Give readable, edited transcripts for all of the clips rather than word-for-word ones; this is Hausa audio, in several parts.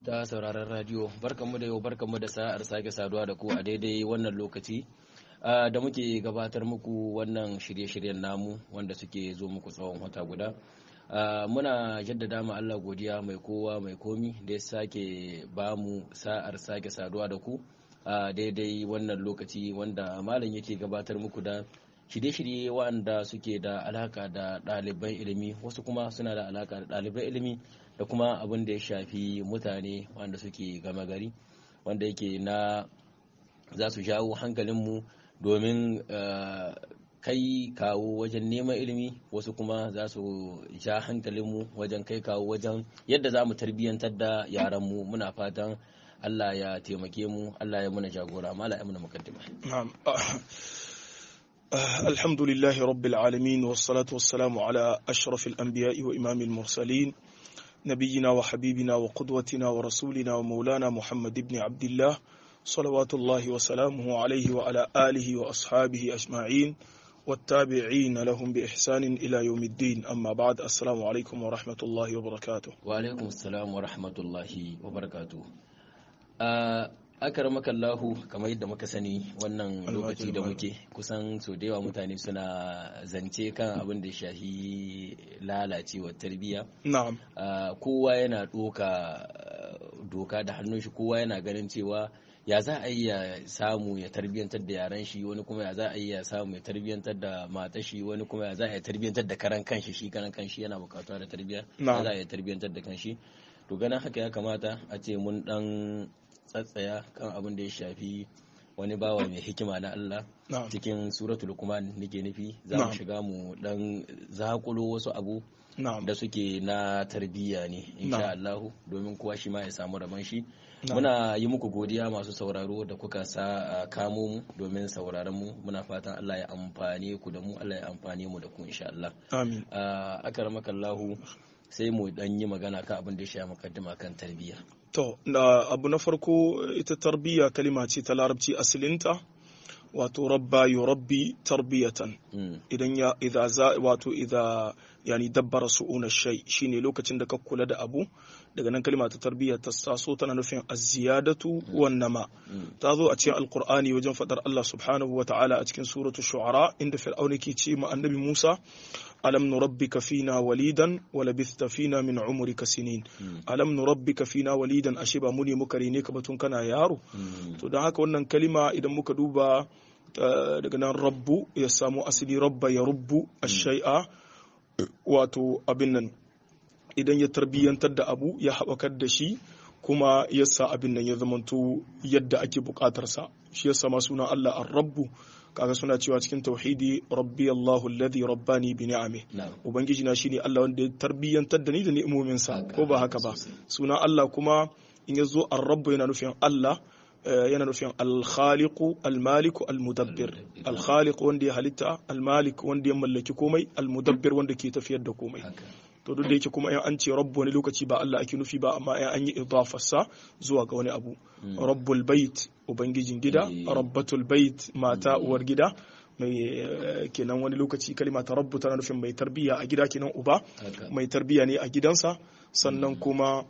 ta sauraron radio barkanmu da yau barkanmu da sa'ar sake saduwa da ku a daidai wannan lokaci da muke gabatar muku wannan shirye-shiryen namu wanda suke zo muku tsawon wata guda. Muna jaddada ma Allah godiya mai kowa mai komi da ya sake ba mu sa'ar sake saduwa da ku a daidai wannan lokaci wanda malam yake gabatar muku da shirye-shirye waɗanda suke da alaka da ɗaliban ilimi, wasu kuma suna da alaka da ɗaliban ilimi da kuma abin da ya shafi mutane wanda suke gama gari, wanda yake na za su jawo hankalinmu domin kai kawo wajen neman ilimi, wasu kuma za su ja hankalinmu wajen kai kawo wajen yadda za mu tarbiyyantar da yaranmu. Muna fatan Allah ya taimake mu, Allah ya muna jagora, mala ya muna mukaddima. الحمد لله رب العالمين والصلاة والسلام على أشرف الأنبياء وإمام المرسلين نبينا وحبيبنا وقدوتنا ورسولنا ومولانا محمد بن عبد الله صلوات الله وسلامه عليه وعلى آله وأصحابه أجمعين والتابعين لهم بإحسان إلى يوم الدين. أما بعد، السلام عليكم ورحمة الله وبركاته. وعليكم السلام ورحمة الله وبركاته. akaramakallahu, kamar yadda muka sani wannan lokaci da muke kusan so da yawa mutane suna zance kan abin da shahi lalacewar tarbiyya. Na'am. Kowa yana doka da hannun shi, kowa yana ganin cewa ya za a yi ya samu ya tarbiyyantar da yaran shi, wani kuma ya za a yi ya samu ya tarbiyyantar da matar shi, wani kuma ya za a yi tarbiyyantar da karan kanshi, shi karan kanshi yana bukatuwa da tarbiyya, ya za a yi tarbiyyantar da kanshi. To ganin haka ya kamata a ce mun dan tsatsaya kan abin da ya shafi wani bawa mai hikima na Allah cikin suratul Luqman nake nufi. Za mu shiga mu dan zakulo wasu abu da suke na tarbiyya ne insha Allah, domin kowa shi ma ya samu rabon shi. Muna yi muku godiya masu sauraro da kuka sa kamo mu domin sauraron mu. Muna fatan Allah ya amfane ku da mu, Allah ya amfane mu da ku insha Allah. Amin. Akaramakallahu, sai mu dan yi magana kan abin da ya shafi mukaddima kan tarbiyya. To, abu na farko, ita tarbiyya kalima ce ta larabci asilinta, wato rabba yurabbi tarbiyatan. Idan idza yani dabbara su'una shay, shine lokacin da ka kula da abu. Daga nan kalima ta tarbiyya ta taso, tana nufin az-ziyadatu wan nama. Ta zo a cikin alqur'ani wajen fadar Allah subhanahu wa ta'ala a cikin suratul shu'ara, inda fir'auna ke ce ma annabi Musa: alam nurabbika fina walidan wa labithta fina min umrika sinin. Alam nurabbika fina walidan, ashe ba mu ne muka rene ka batun kana yaro. To don haka wannan kalima idan muka duba daga nan rabbu ya samu asali, rabba ya rubbu ash-shay'a, wato abin nan idan ya tarbiyyantar da abu ya haɓakar da shi kuma yasa abin nan ya zamanto yadda ake buƙatarsa. Shi yasa ma sunan Allah ar-rabbu, kaga suna cewa cikin tauhidi, rabbi Allahu alladhi rabbani bi ni'ami. Ubangiji na shine Allah wanda ya tarbiyyantar da ni da ni'imominsa, ko ba haka ba? Sunan Allah kuma in yazo ar-rabbu yana nufin Allah, yana nufin al-khaliqu al-maliku al-mudabbir. Al-khaliq wanda ya halitta, al-malik wanda ya mallaki komai, al-mudabbir wanda ke tafiyar da komai. To duk da yake kuma in an ce rabbu wani lokaci ba Allah ake nufi ba, amma in an yi idafarsa zuwa ga wani abu. Rabbul bait, ubangijin gida. Rabbatul bait, mata uwar gida. Mai kenan wani lokaci kalima ta rabbu tana nufin mai tarbiya a gida, kenan uba mai tarbiya ne a gidansa. Sannan kuma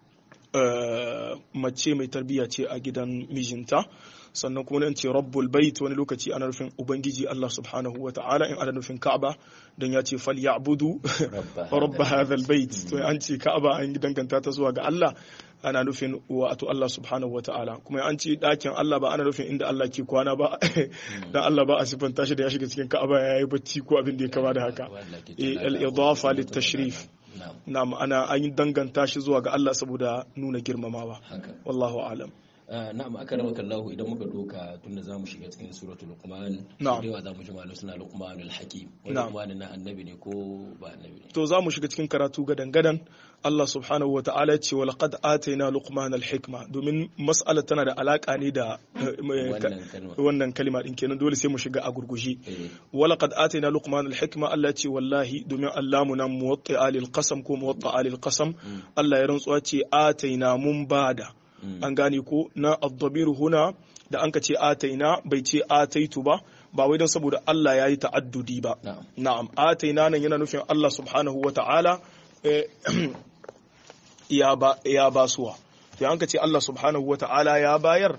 mace mai tarbiya ce a gidan mijinta. Sannan kuma nan ce rabbul bait, wani lokaci ana nufin ubangiji Allah subhanahu wa ta'ala, in ana nufin Ka'aba, don ya ce fal ya'budu rabb hadha albayt. To an ce Ka'aba an danganta ta zuwa ga Allah, ana nufin wato Allah subhanahu wa ta'ala. Kuma an ce dakin Allah ba ana nufin inda Allah ke kwana ba, dan Allah ba a sifanta shi da ya shiga cikin Ka'aba yayi bacci ko abin da ya kama da haka. Al-idafa lit-tashrif. Na'am, ana an danganta shi zuwa ga Allah saboda nuna girmamawa. Wallahu a'lam. Na'am, akaramakallahu, idan muka doka tunda zamu shiga cikin suratul Luqman, da yawa zamu ji malu suna Luqmanul Hakim. Wannan Luqman na annabi ne ko ba annabi ne? To zamu shiga cikin karatu gadan Allah subhanahu wa ta'ala ce wa laqad atayna Luqman al-hikma, domin mas'alar tana da alaka ne da wannan kalima din, kenan dole sai mu shiga a gurgushi. Wa laqad atayna Luqman al-hikma, Allah ce wallahi, domin Allah mu nan muwatta lil qasam ko muwatta lil qasam, Allah ya rantsuwa ce atayna mun bada. An gane ko na ad-damir huna da an ka ce ataina bai ce ataitu ba wai don saboda Allah ya yi ta'addudi ba. Na'am, ataina nan yana nufin Allah subhanahu wa ta'ala ya basuwa. to an ka ce Allah subhanahu wata'ala ya bayar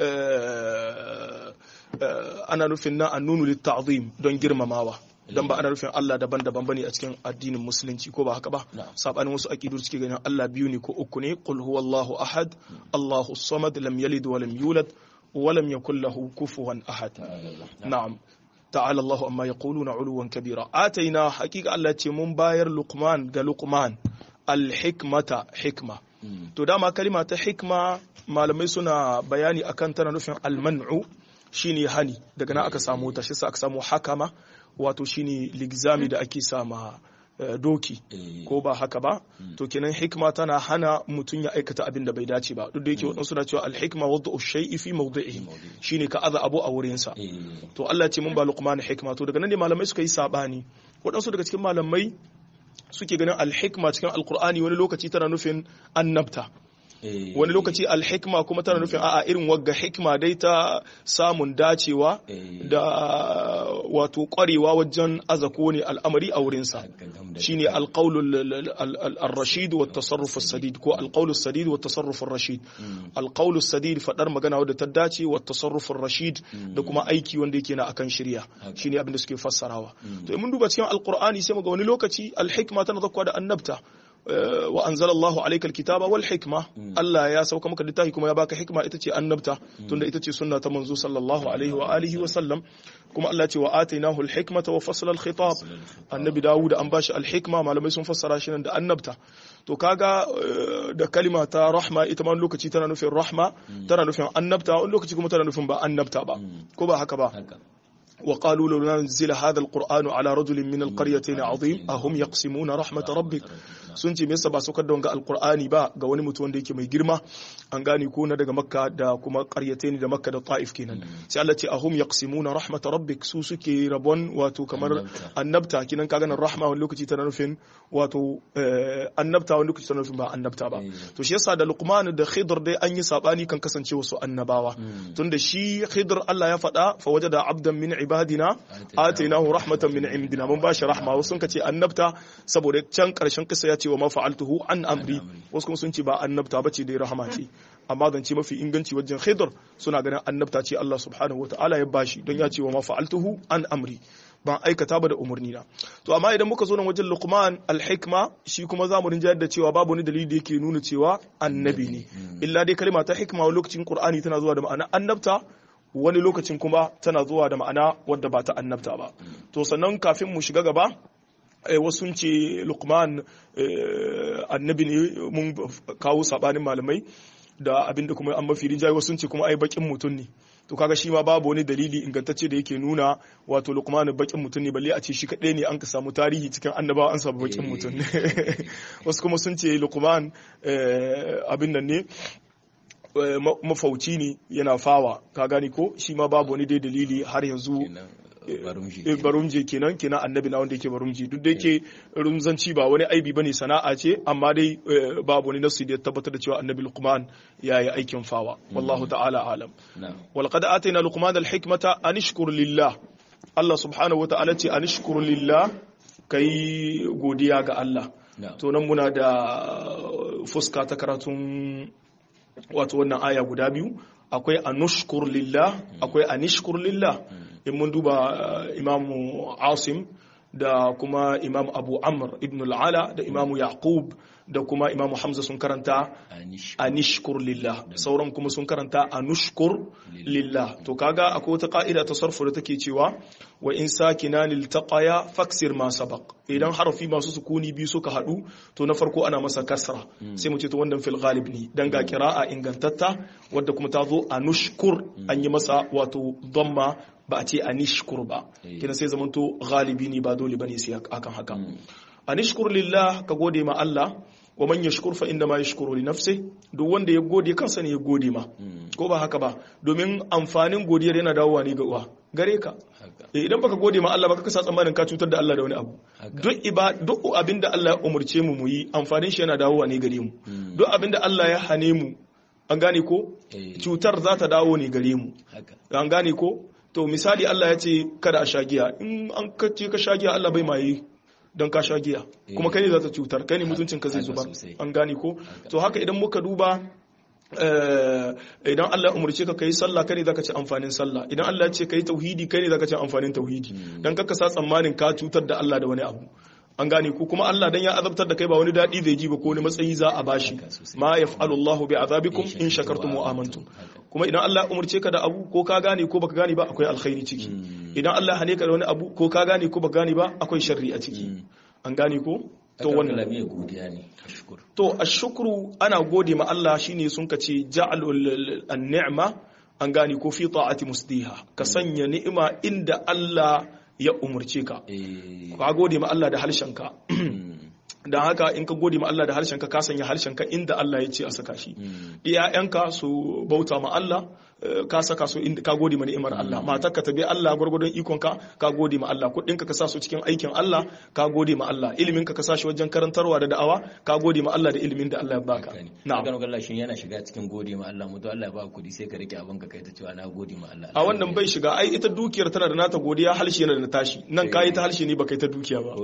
ana nufin na annunu litta'zim don girmamawa dan ba ana nufin Allah daban-daban bane a cikin addinin musulunci ko ba haka ba sabanin wasu aqidu suke ganin Allah biyu ne ko uku ne qul huwallahu ahad Allahu samad lam yalid wa lam yulad wa lam yakul lahu kufuwan ahad na'am ta'ala Allahu amma yaquluna 'uluwan kabira ataina haqiqa Allah ce mun bayar Luqman ga Luqman al-hikmata hikma to dama kalima ta hikma malamai suna bayani akan tana nufin al-man'u shine hani daga nan aka samu ta shi sa aka samu hakama wato shine ligzami da ake sama doki ko ba haka ba to kenan hikma tana hana mutum ya aikata abin da bai dace ba duk da yake wadansu na cewa al-hikma wad'u shay'i fi mawdi'ihi shine ka aza abu a wurin sa to Allah ce mun ba Luqman hikma to daga nan ne malamai suka yi sabani wadansu daga cikin malamai suke ganin al-hikma cikin al-Qur'ani wani lokaci tana nufin annabta wani lokaci alhikma kuma tana nufin a'a irin wagga hikma dai ta samun dacewa da wato kwarewa wajen azako ne al'amari a wurinsa shine alqaulul ar-rashid wa tasarruf as-sadid ko alqaulus sadid wa tasarruf ar-rashid alqaulus sadid fadar magana wadda ta dace wa tasarruf ar-rashid da kuma aiki wanda yake na akan shari'a shine abin da suke fassarawa to mun duba cikin alqur'ani sai mu ga wani lokaci alhikma tana zakwa da annabta wa anzalallahu alayka alkitaba wal hikma Allah ya sauka maka littafi kuma ya baka hikma ita ce annabta tunda ita ce sunna ta manzo sallallahu alaihi wa alihi wa sallam kuma Allah ce wa atainahu alhikmata wa fasl alkhitab annabi Dawud an bashi alhikma malamai sun fassara shi nan da annabta to kaga da kalima ta rahma ita ma lokaci tana nufin rahma tana nufin annabta wani lokaci kuma tana nufin ba annabta ba ko ba haka ba وقالوا لو نزل هذا القرآن على رجل من القريتين عظيم أهم يقسمون رحمة ربك sunce me yasa ba saukar da wanga alqur'ani ba ga wani mutum wanda yake mai girma an gane ko na daga makka da kuma qaryatayn da makka da taif kenan sai Allah ce ahum yaqsimuna rahmat rabbik su suke rabon wato kamar annabta kinan kaga nan rahma wani lokaci tana nufin wato annabta wani lokaci tana nufin ba annabta ba to shi yasa da Luqman da Khidr dai an yi sabani kan kasance wasu annabawa tunda shi Khidr Allah ya faɗa fa wajada abdan min ibadina atainahu rahmatan min indina mun bashi rahma wasu sun kace annabta saboda can karshen kisa ya ce wa ma fa'altuhu an amri wasu kuma sun ce ba annabta bace dai rahama ce amma zan ce mafi inganci wajen Khidr suna ganin annabta ce Allah subhanahu wataala ya bashi don ya ce wa ma fa'altuhu an amri ban aikata ba da umarni na to amma idan muka zo nan wajen Luqman al-hikma shi kuma zamu rinjayar da cewa babu wani dalili da yake nuna cewa annabi ne illa dai kalma ta hikma wani lokacin Qur'ani tana zuwa da ma'ana annabta wani lokacin kuma tana zuwa da ma'ana wadda ba ta annabta ba to sannan kafin mu shiga gaba wasu ce Luqman annabi ne mun kawo sabanin malamai da abinda kuma an mafi rinjaye wasu ce kuma ai bakin mutum ne to kaga shi ma babu wani dalili ingantacce da yake nuna wato Luqman bakin mutum ne balle a ce shi kadai ne an ka samu tarihi cikin annabawa an samu bakin mutum ne wasu kuma sun ce Luqman abin nan ne mafauci ne yana fawa ka gani ko shi ma babu wani dai dalili har yanzu barumje kenan annabi na wanda yake barumji duk da yake rumzanci ba wani aibi bane sana'a ce amma dai babu wani nasu da ya tabbatar da cewa annabi Luqman yayi aikin fawa wallahu ta'ala alam wal qad atayna Luqman al hikmata an ishkur lillah Allah subhanahu wa ta'ala ce an ishkur lillah kai godiya ga Allah to nan muna da fuska ta karatun wato wannan aya guda biyu akwai anushkur lillah akwai anishkur lillah in mun duba imamu Asim da kuma imam Abu Amr ibn al-Ala da imamu Yaqub da kuma imamu Hamza sun karanta anishkur lillah sauran kuma sun karanta anushkur lillah to kaga akwai wata ka'ida ta sarfu da take cewa wa in sakinan iltaqaya faksir ma sabaq idan harfi masu sukuni biyu suka hadu to na farko ana masa kasra sai mu ce to wannan fil ghalib ne dan ga qira'a ingantatta wadda kuma ta zo anushkur an yi masa wato dhamma ba a ce anishkur ba kina sai zamanto galibi ne ba dole bane sai akan haka anishkur lillah ka gode ma Allah wa man yashkur fa inna ma yashkuru li nafsi duk wanda ya gode kansa ne ya gode ma ko ba haka ba domin amfanin godiyar yana dawowa ne ga uwa gare ka idan baka gode ma Allah baka kasa tsammanin ka cutar da Allah da wani abu duk abinda Allah ya umurce mu yi amfanin shi yana dawowa ne gare mu duk abinda Allah ya hane mu an gane ko cutar za ta dawo ne gare mu an gane ko to misali Allah ya ce kada a shagiya in an kace ka shagiya Allah bai maye don ka shagiya kuma kai ne za ta cutar kai ne mutuncin ka zai zuba an gane ko to haka idan muka duba idan Allah umurce ka kai sallah kai ne zaka ci amfanin sallah idan Allah ya ce kai tauhidi kai ne zaka ci amfanin tauhidi dan kaka sa tsammanin ka cutar da Allah da wani abu an gane ku kuma Allah dan ya azabtar da kai ba wani dadi zai ji ba ko wani matsayi za a bashi ma yaf'alu Allahu bi azabikum in shakartum wa amantum kuma idan Allah umurce ka da abu ko ka gane ko baka gane ba akwai alkhairi ciki idan Allah hane ka da wani abu ko ka gane ko baka gane ba akwai sharri a ciki an gane ko to wannan godiya ne ashkur to ashkuru ana gode ma Allah shine sun kace ja'alul an-ni'ma an gane ko fi ta'ati musdiha ka sanya ni'ima inda Allah ya umurce ka ka gode ma Allah da harshenka dan haka in ka gode ma Allah da harshenka ka sanya harshenka inda Allah ya ce a saka shi iyayenka su bauta ma Allah ka saka su inda ka gode ma ni'imar Allah matarka ta bi Allah gurgurdon ikonka ka gode ma Allah kudinka ka sa su cikin aikin Allah ka gode ma Allah iliminka ka sa shi wajen karantarwa da da'awa ka gode ma Allah da ilimin da Allah ya baka na'am ga Allah shin yana shiga cikin gode ma Allah mutu Allah ya baka kudi sai ka rike abin ka kai ta cewa na gode ma Allah a wannan bai shiga ai ita dukiyar tana da nata godiya halshe yana da tashi nan kai ta halshe ne baka ta dukiya ba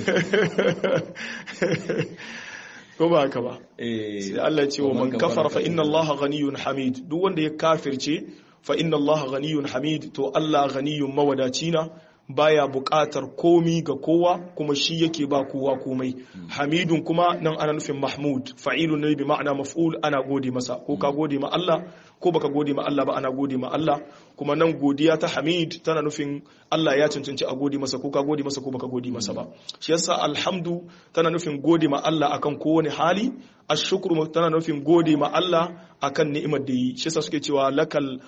ko ba haka ba sai Allah ce wa man kafara fa inna Allah ghaniyun hamid duk wanda ya kafirce fa inna Allah ghaniyun hamid to Allah ghaniyun mawadaci na baya buƙatar komi ga kowa kuma shi yake ba kowa komai hamidun kuma nan ana nufin mahmud fa'ilun ne bi ma'ana maf'ul ana gode masa ko ka gode ma Allah ko baka gode ma Allah ba ana gode ma Allah kuma nan godiya ta hamid tana nufin Allah ya cancanci a gode masa ko ka gode masa ko baka gode masa ba shi yasa alhamdu tana nufin gode ma Allah akan kowane hali ashkuru tana nufin gode ma Allah akan ni'imar da yi shi yasa suke cewa lakal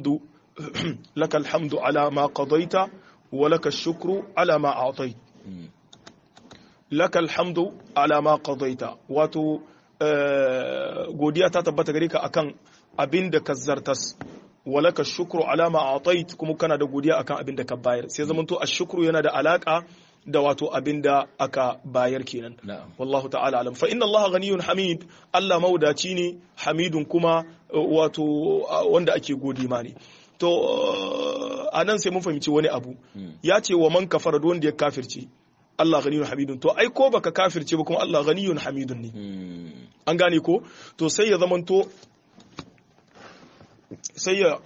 hamdu ala ma qadaita ولك الشكر على ما أعطيت لك الحمد على ما قضيت واتو godiya ta tabbata gare ka akan abin da ka zartas walaka shukru ala ma atait kuma kana da godiya akan abin da ka bayar sai zaman to ashkuru yana da alaka da wato abin da aka bayar kenan wallahu ta'ala alam fa inna allaha ghaniyun hamid Allah maudaci ne hamidun kuma wato wanda ake gode ma ne to a nan sai mun fahimci wani abu ya ce wa man kafara da wanda ya kafirce Allah ghaniyun hamidun to ai ko baka kafirce ba kuma Allah ghaniyun hamidun ne an gane ko to sai ya zamanto sai ya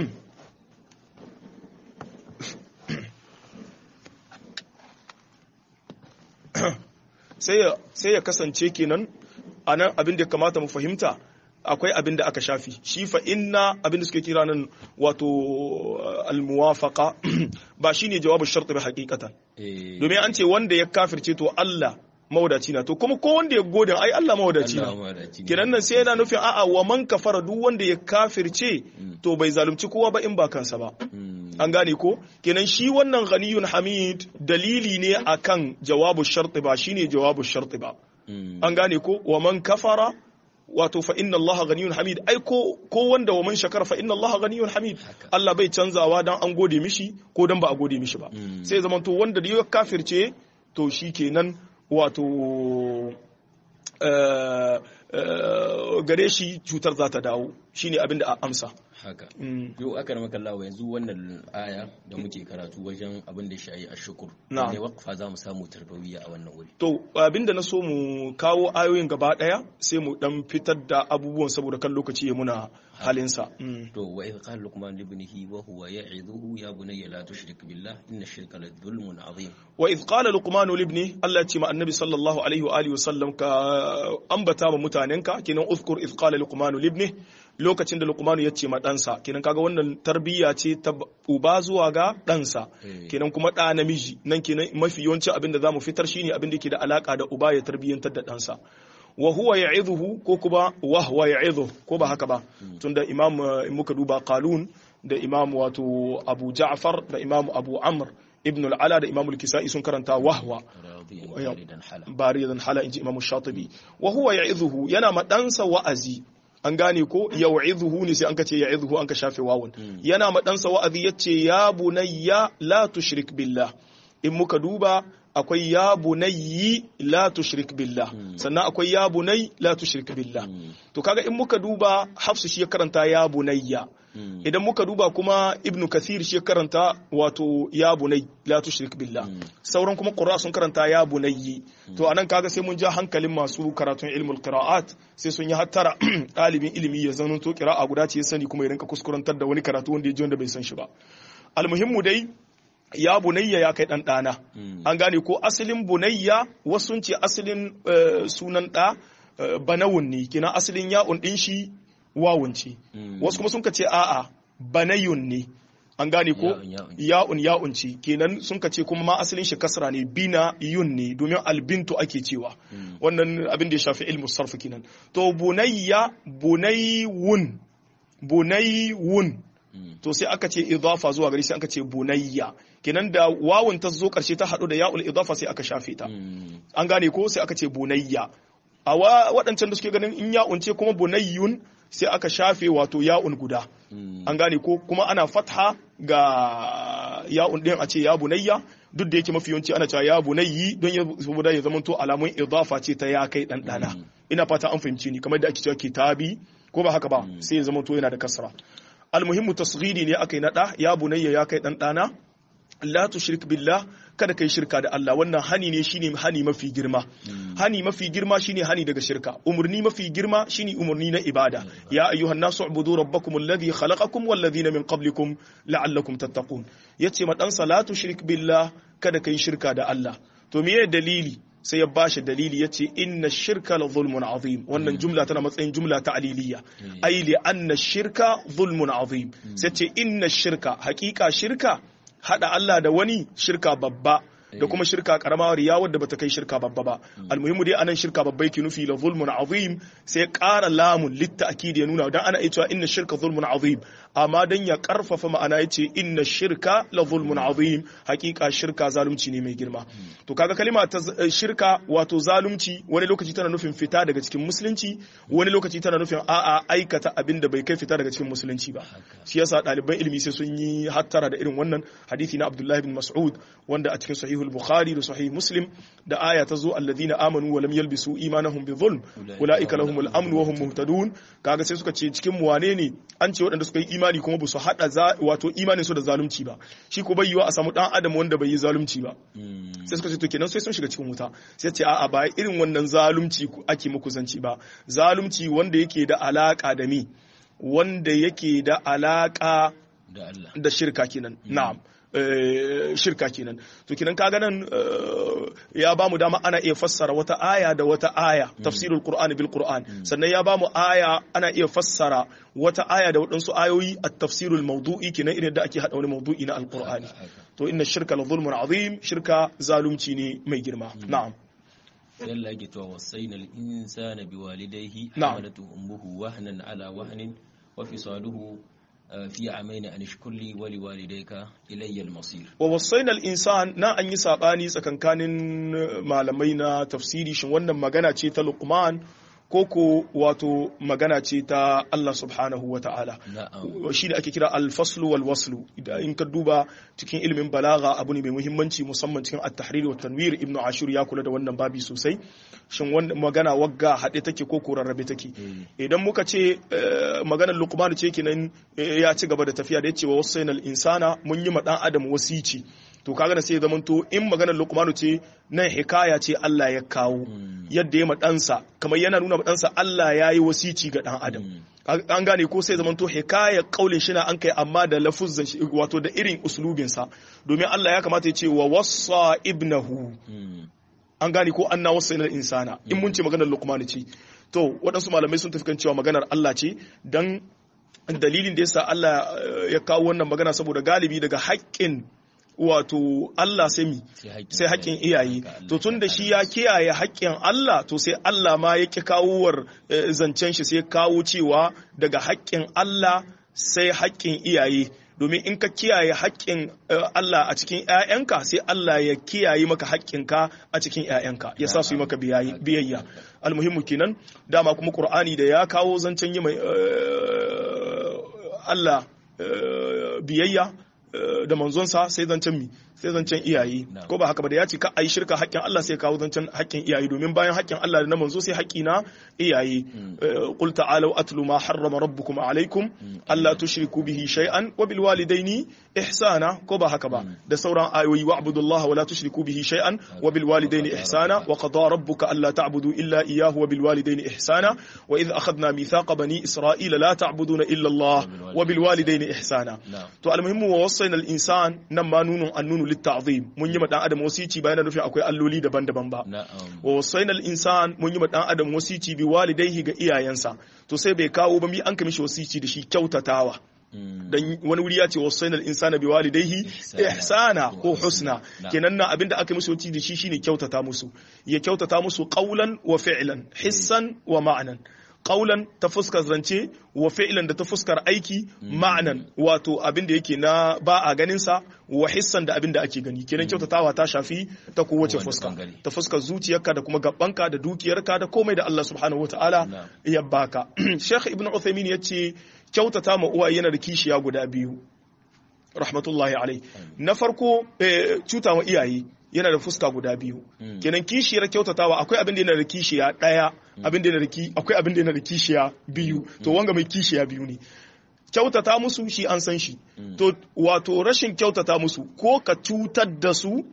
sai ya kasance kenan anan abin da ya kamata mu fahimta akwai abin da aka shafi shi fa inna abin da suke kira nan wato almuwafaqa ba shine jawabin sharti ba hakikatan domin an ce wanda ya kafirce to Allah mawadaci na to kuma ko wanda ya gode ai Allah mawadaci na kiran nan sai yana nufin a'a wa man kafara duk wanda ya kafirce to bai zalunci kowa ba in ba kansa ba an gane ko kenan shi wannan ghaniyun hamid dalili ne akan jawabu sharti ba shine jawabu sharti ba an gane ko wa man kafara wato fa inna Allah ghaniyun hamid ai ko wanda wa man shakara fa inna Allah ghaniyun hamid Allah bai canzawa dan an gode mishi ko dan ba a gode mishi ba sai zaman to wanda da ya kafirce to shikenan wato gare shi cutar za ta dawo shine abin da a amsa haka yau aka rama kallawa yanzu wannan aya da muke karatu wajen abin da shayi a shukur ne waqfa za mu samu tarbawiyya a wannan wuri to abin da na so mu kawo ayoyin gaba daya sai mu dan fitar da abubuwan saboda kan lokaci ya muna halinsa to wa idh qala luqman li ibnihi wa huwa ya'idhuhu ya bunayya la tushrik billah inna ash-shirka la dhulmun azim wa idh qala luqman li ibnihi Allah ya ce ma annabi sallallahu alaihi wa alihi wasallam ka ambata ma mutanenka kenan uzkur idh qala luqman li ibnihi lokacin da luqman ya ce ma ɗansa kenan kaga wannan tarbiyya ce ta uba zuwa ga ɗansa kenan kuma ɗa namiji nan kenan mafi yawanci abin da zamu fitar shine abin da yake da alaka da uba ya tarbiyyantar da ɗansa wa huwa ya'idhuhu ko kuma wa huwa ya'idhu ko ba haka ba tunda imam muka duba qalun da imam wato abu ja'far da imam abu amr ibn al-ala da imam al-kisai sun karanta wahwa baridan hala inji imam shatibi wa huwa ya'idhuhu yana ma ɗansa wa'azi an gane ko yau'idhuhu ne sai an ka ce ya'idhuhu an ka shafe wawun yana ma ɗansa wa'azi yace ya bunayya la tushrik billah in muka duba akwai ya bunayyi la tushrik billah sannan akwai ya bunay la tushrik billah to kaga in muka duba hafsu shi ya karanta ya bunayya idan muka duba kuma ibnu kathir shi karanta wato ya bunay la tushrik billah sauran kuma qurra sun karanta ya bunayyi to anan kaga sai mun ja hankalin masu karatun ilmul qira'at sai sun yi hattara dalibin ilimi ya zano to qira'a guda ce ya sani kuma ya rinka kuskurantar da wani karatu wanda ya ji wanda bai san shi ba almuhimmu dai ya bunayya ya kai dan dana an gane ko asalin bunayya wasu ce asalin sunan da banawun ne kina asalin ya'un din shi wawun ce wasu kuma sun ce a'a banayun ne an gane ko ya'un ce kenan sun ce kuma ma asalin shi kasra ne bina yun ne domin albintu ake cewa wannan abin da ya shafi ilmu sarf kenan to bunayya bunaywun to sai aka ce idafa zuwa gari sai aka ce bunayya kenan da wawun ta zo karshe ta hadu da ya'ul idafa sai aka shafe ta an gane ko sai aka ce bunayya a waɗancan da suke ganin in ya'un ce kuma bunayyun sai aka shafe wato ya'un guda an gane ko kuma ana fatha ga ya'un din a ce ya bunayya duk da yake mafi yawanci ana cewa ya bunayyi don ya zamanto alamun idafa ce ta ya kai dan dana ina fata an fahimci ni kamar da ake cewa kitabi ko ba haka ba sai ya zamanto yana da kasra almuhimmu tasghiri ne akai nada ya bunayya ya kai dan dana la tushrik billah kada kai shirka da Allah wannan hani ne shine hani mafi girma hani mafi girma shine hani daga shirka umurni mafi girma shine umurni na ibada ya ayyuhan nasu ubudu rabbakum alladhi khalaqakum wal ladhina min qablikum la'allakum tattaqun yace ma dan salatu shirk billah kada kai shirka da Allah to meye dalili sai ya bashi dalili yace inna shirka la zulmun azim wannan jumla tana matsayin jumla ta'liliya ai li anna shirka zulmun azim sai ce inna shirka haqiqa shirka hada Allah da wani shirka babba da kuma shirka karama riya wadda bata kai shirka babba ba almuhimu dai anan shirka babba yake nufi la zulmun azim sai ƙara lamun litta'kid ya nuna dan ana cewa inna shirka zulmun azim amma dan ya karfafa ma'ana yace inna shirka la zulmun azim hakika shirka zalunci ne mai girma to kaga kalima ta shirka wato zalunci wani lokaci tana nufin fita daga cikin musulunci wani lokaci tana nufin a'a aikata abin da bai kai fita daga cikin musulunci ba shi yasa ɗaliban ilimi sai sun yi hattara da irin wannan hadisi na Abdullah ibn Mas'ud wanda a cikin sahihul Bukhari da sahih Muslim da aya ta zo alladhina amanu wa lam yalbisu imanahum bi dhulm ulaika lahumul amn wa hum muhtadun kaga sai suka ce cikin mu wane ne an ce waɗanda suka yi imani kuma ba su hada wato imanin su da zalunci ba shi ko bai yiwa a samu dan adam wanda bai yi zalunci ba sai suka ce to kenan sai sun shiga cikin wuta sai ce a'a ba irin wannan zalunci ake muku zanci ba zalunci wanda yake da alaka da mi wanda yake da alaka da Allah da shirka kenan na'am shirka kenan to kenan kaga nan ya bamu dama ana iya fassara wata aya da wata aya tafsirul qur'ani bil qur'an sannan ya bamu aya ana iya fassara wata aya da wadansu ayoyi at-tafsirul mawdu'i kenan irin da ake hada wani mawdu'i na al-qur'ani to inna shirka la zulmun azim shirka zalunci ne mai girma na'am yalla yake to wasaina al-insana biwalidayhi hamalatu ummuhu wahnan ala wahnin wa fisaluhu في عامين أن اشكر لي ولوالديك إلي المصير ووصينا الإنسان نا أن يسابني سكنكانين malamai tafsiri shin wannan magana ce ta Luqman koko wato magana ce ta Allah subhanahu wa ta'ala shi da ake kira al-faslu wal waslu idan in ka duba cikin ilimin balaga abu ne mai muhimmanci musamman cikin at-tahrir wa tanwir ibnu ashur ya kula da wannan babi sosai shin wannan magana wagga hade take ko rarrabe take idan muka ce maganar Luqman ce kenan ya ci gaba da tafiya da yace wa wasainal insana mun yi ma dan adam wasici to kaga da sai zaman to in maganar Luqman ce nan hikaya ce Allah ya kawo yadda ya ma ɗansa kamar yana nuna ma ɗansa Allah ya yi wasici ga ɗan adam an gane ko sai zaman to hikaya kaulin shi na an kai amma da lafuzan shi wato da irin uslubinsa domin Allah ya kamata ya ce wa wassa ibnahu an gane ko anna wasainal insana in mun ce maganar Luqman ce to waɗansu malamai sun tafi kan cewa maganar Allah ce dan dalilin da yasa Allah ya kawo wannan magana saboda galibi daga haƙƙin wato Allah sai haƙƙin iyaye to tun da shi ya kiyaye haƙƙin Allah to sai Allah ma ya ki kawowar zancen shi sai kawo cewa daga haƙƙin Allah sai haƙƙin iyaye domin in ka kiyaye haƙƙin Allah a cikin ƴaƴanka sai Allah ya kiyaye maka haƙƙinka a cikin ƴaƴanka ya sa su yi maka biyayya almuhimmu kenan dama kuma Qur'ani da ya kawo zancen yi mai Allah biyayya da manzonsa sai zancen mi sai zancen iyaye ko ba haka ba da ya ce ka ayi shirka haƙƙin Allah sai kawo zancen haƙƙin iyaye domin bayan haƙƙin Allah da na manzo sai haƙƙi na iyaye qul ta'alu atlu ma harrama rabbukum alaykum alla tushriku bihi shay'an wa bil walidaini ihsana ko ba haka ba da sauran ayoyi wa'budullaha wa la tushriku bihi shay'an wa bil walidaini ihsana wa qada rabbuka alla ta'budu illa iyyahu wa bil walidaini ihsana wa idh akhadna mithaqa bani isra'ila la ta'buduna illa Allah wa bil walidaini ihsana to almuhimmu wa wasaina al insan nan ma nunun annunu lit ta'zim mun yi ma dan adam wasici bayan da nufi akwai alloli daban-daban ba wa wasaina al insan mun yi ma dan adam wasici bi walidayhi ga iyayensa to sai bai kawo ba mi an ka mishi wasici da shi kyautatawa dan wani wuri ya ce wasainal insana bi walidayhi ihsana ko husna kenan na abinda aka musu wati da shi shine kyautata musu ya kyautata musu qawlan wa fi'lan hissan wa ma'nan qawlan ta fuskar zance wa fi'lan da ta fuskar aiki ma'nan wato abinda yake na ba a ganin sa wa hissan da abinda ake gani kenan kyautatawa ta shafi ta kowace fuska ta fuskar zuciyarka da kuma gabbanka da dukiyarka da komai da Allah subhanahu wataala ya baka Sheikh Ibn Uthaymeen yace kyautata ma uwaye yana da kishiya guda biyu rahmatullahi alai na farko cuta ma iyaye yana da fuska guda biyu kenan kishiyar kyautatawa akwai abin da yana da kishiya daya abin da yana da akwai abin da yana da kishiya biyu to wanga mai kishiya biyu ne kyautata musu shi an san shi to wato rashin kyautata musu ko ka cutar da su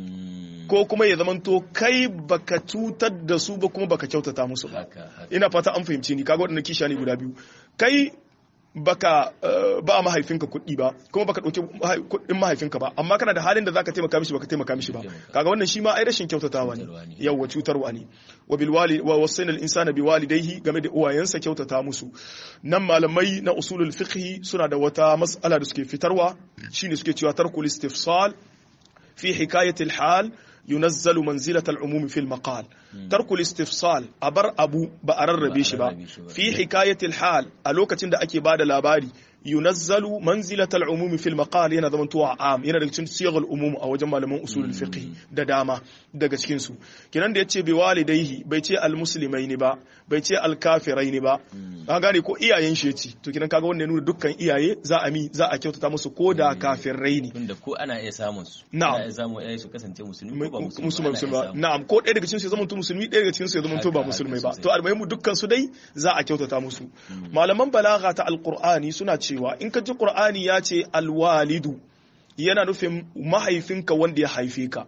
ko kuma ya zamanto kai baka cutar da su ba kuma baka kyautata musu ba ina fata an fahimci ni kaga waɗannan kishiya ne guda biyu kai baka ba mahaifinka kuɗi ba kuma baka ɗauki kuɗin mahaifinka ba amma kana da halin da zaka taimaka mishi baka taimaka mishi ba kaga wannan shi ma ai rashin kyautatawa ne yawa cutarwa ne wa bil wali wa wasayna al insana bi walidayhi game da uwayensa kyautata musu nan malamai na usulul fiqh suna da wata mas'ala da suke fitarwa shine suke cewa tarkul istifsal fi hikayati al hal ينزل منزلة العموم في المقال ترك الاستفصال أبر أبو بأرر بيشبا في حكاية الحال ألوكة دا أكي بعد الأباري ينزل منزلة العموم في المقال yana zamantowa am yana daga cikin siyagal umum a wajen malaman usulul fiqh da dama daga cikin su kinan da yace bi walidayhi bai ce al muslimaini ba bai ce al kafiraini ba ka gane ko iyayen shi yace to kinan kaga wannan nuna dukkan iyaye za a kyautata musu ko da kafirai ne tunda ko ana iya samun su ana iya samun iyaye su kasance musulmi ko ba musulmi ba na'am ko ɗaya daga cikin su ya zamanto musulmi ɗaya daga cikin su ya zamanto ba musulmai ba to almuhimu dukkan su dai za a kyautata musu malaman balagha ta alqur'ani suna cewa in ka ji Qur'ani ya ce alwalidu yana nufin mahaifinka wanda ya haife ka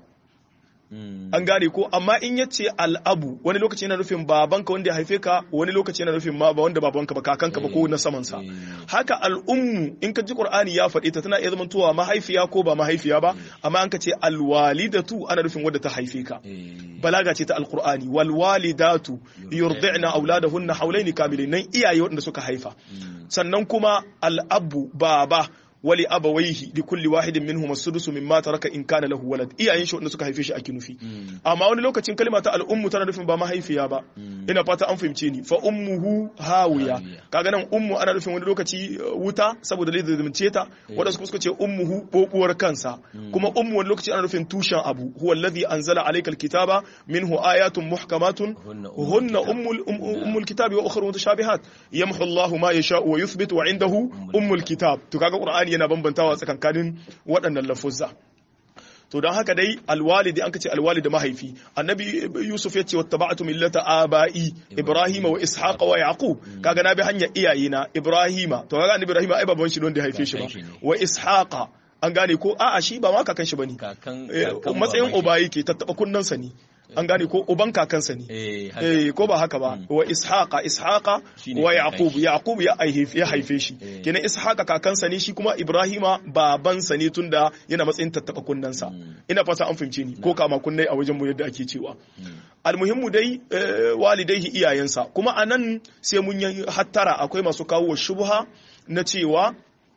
an gane ko amma in ya ce al'abu wani lokaci yana nufin babanka wanda ya haife ka wani lokaci yana nufin ma ba wanda babanka ba kakanka ba ko na samansa haka al'ummu in ka ji Qur'ani ya faɗi ta tana iya zamantowa mahaifiya ko ba mahaifiya ba amma an ka ce alwalidatu ana nufin wanda ta haife ka balaga ce ta alqur'ani wal walidatu yurdi'na auladahunna hawlaini kamilain nan iyaye wanda suka haifa sannan kuma al'abu baba wali abawaihi li kulli wahidin minhum as-sudus mimma taraka in kana lahu walad iyayen shi wanda suka haife shi ake nufi amma wani lokacin kalma ta al-ummu tana nufin ba mahaifiya ba ina fata an fahimce ni fa ummuhu hawiya kaga nan ummu ana nufin wani lokaci wuta saboda lai zalunce ta wanda suka ce ummuhu bobuwar kansa kuma ummu wani lokaci ana nufin tushen abu huwa alladhi anzala alayka al-kitaba minhu ayatun muhkamatun hunna ummul kitabi wa ukhra mutashabihat yamhu Allahu ma yasha'u wa yuthbitu wa indahu ummul kitab to kaga qur'ani yana bambantawa tsakankanin waɗannan lafuzza to don haka dai alwalidi an kace alwalidi mahaifi annabi yusuf ya ce wattaba'tu millata aba'i ibrahima wa ishaqa wa yaqub kaga na bi hanya iyayena ibrahima to kaga annabi ibrahima ai baban shi don da haife shi ba wa ishaqa an gane ko a'a shi ba ma kakan shi bane matsayin uba yake tattaba kunnansa ne an gane ko uban kakansa ne ko ba haka ba wa ishaqa wa yaqub ya haife shi kenan ishaqa kakansa ne shi kuma ibrahima babansa ne tunda yana matsayin tattaba kunnansa ina fata an fahimce ni ko kama kunnai a wajen mu yadda ake cewa almuhimmu dai walidaihi iyayensa kuma anan sai mun yi hattara akwai masu kawo shubha na cewa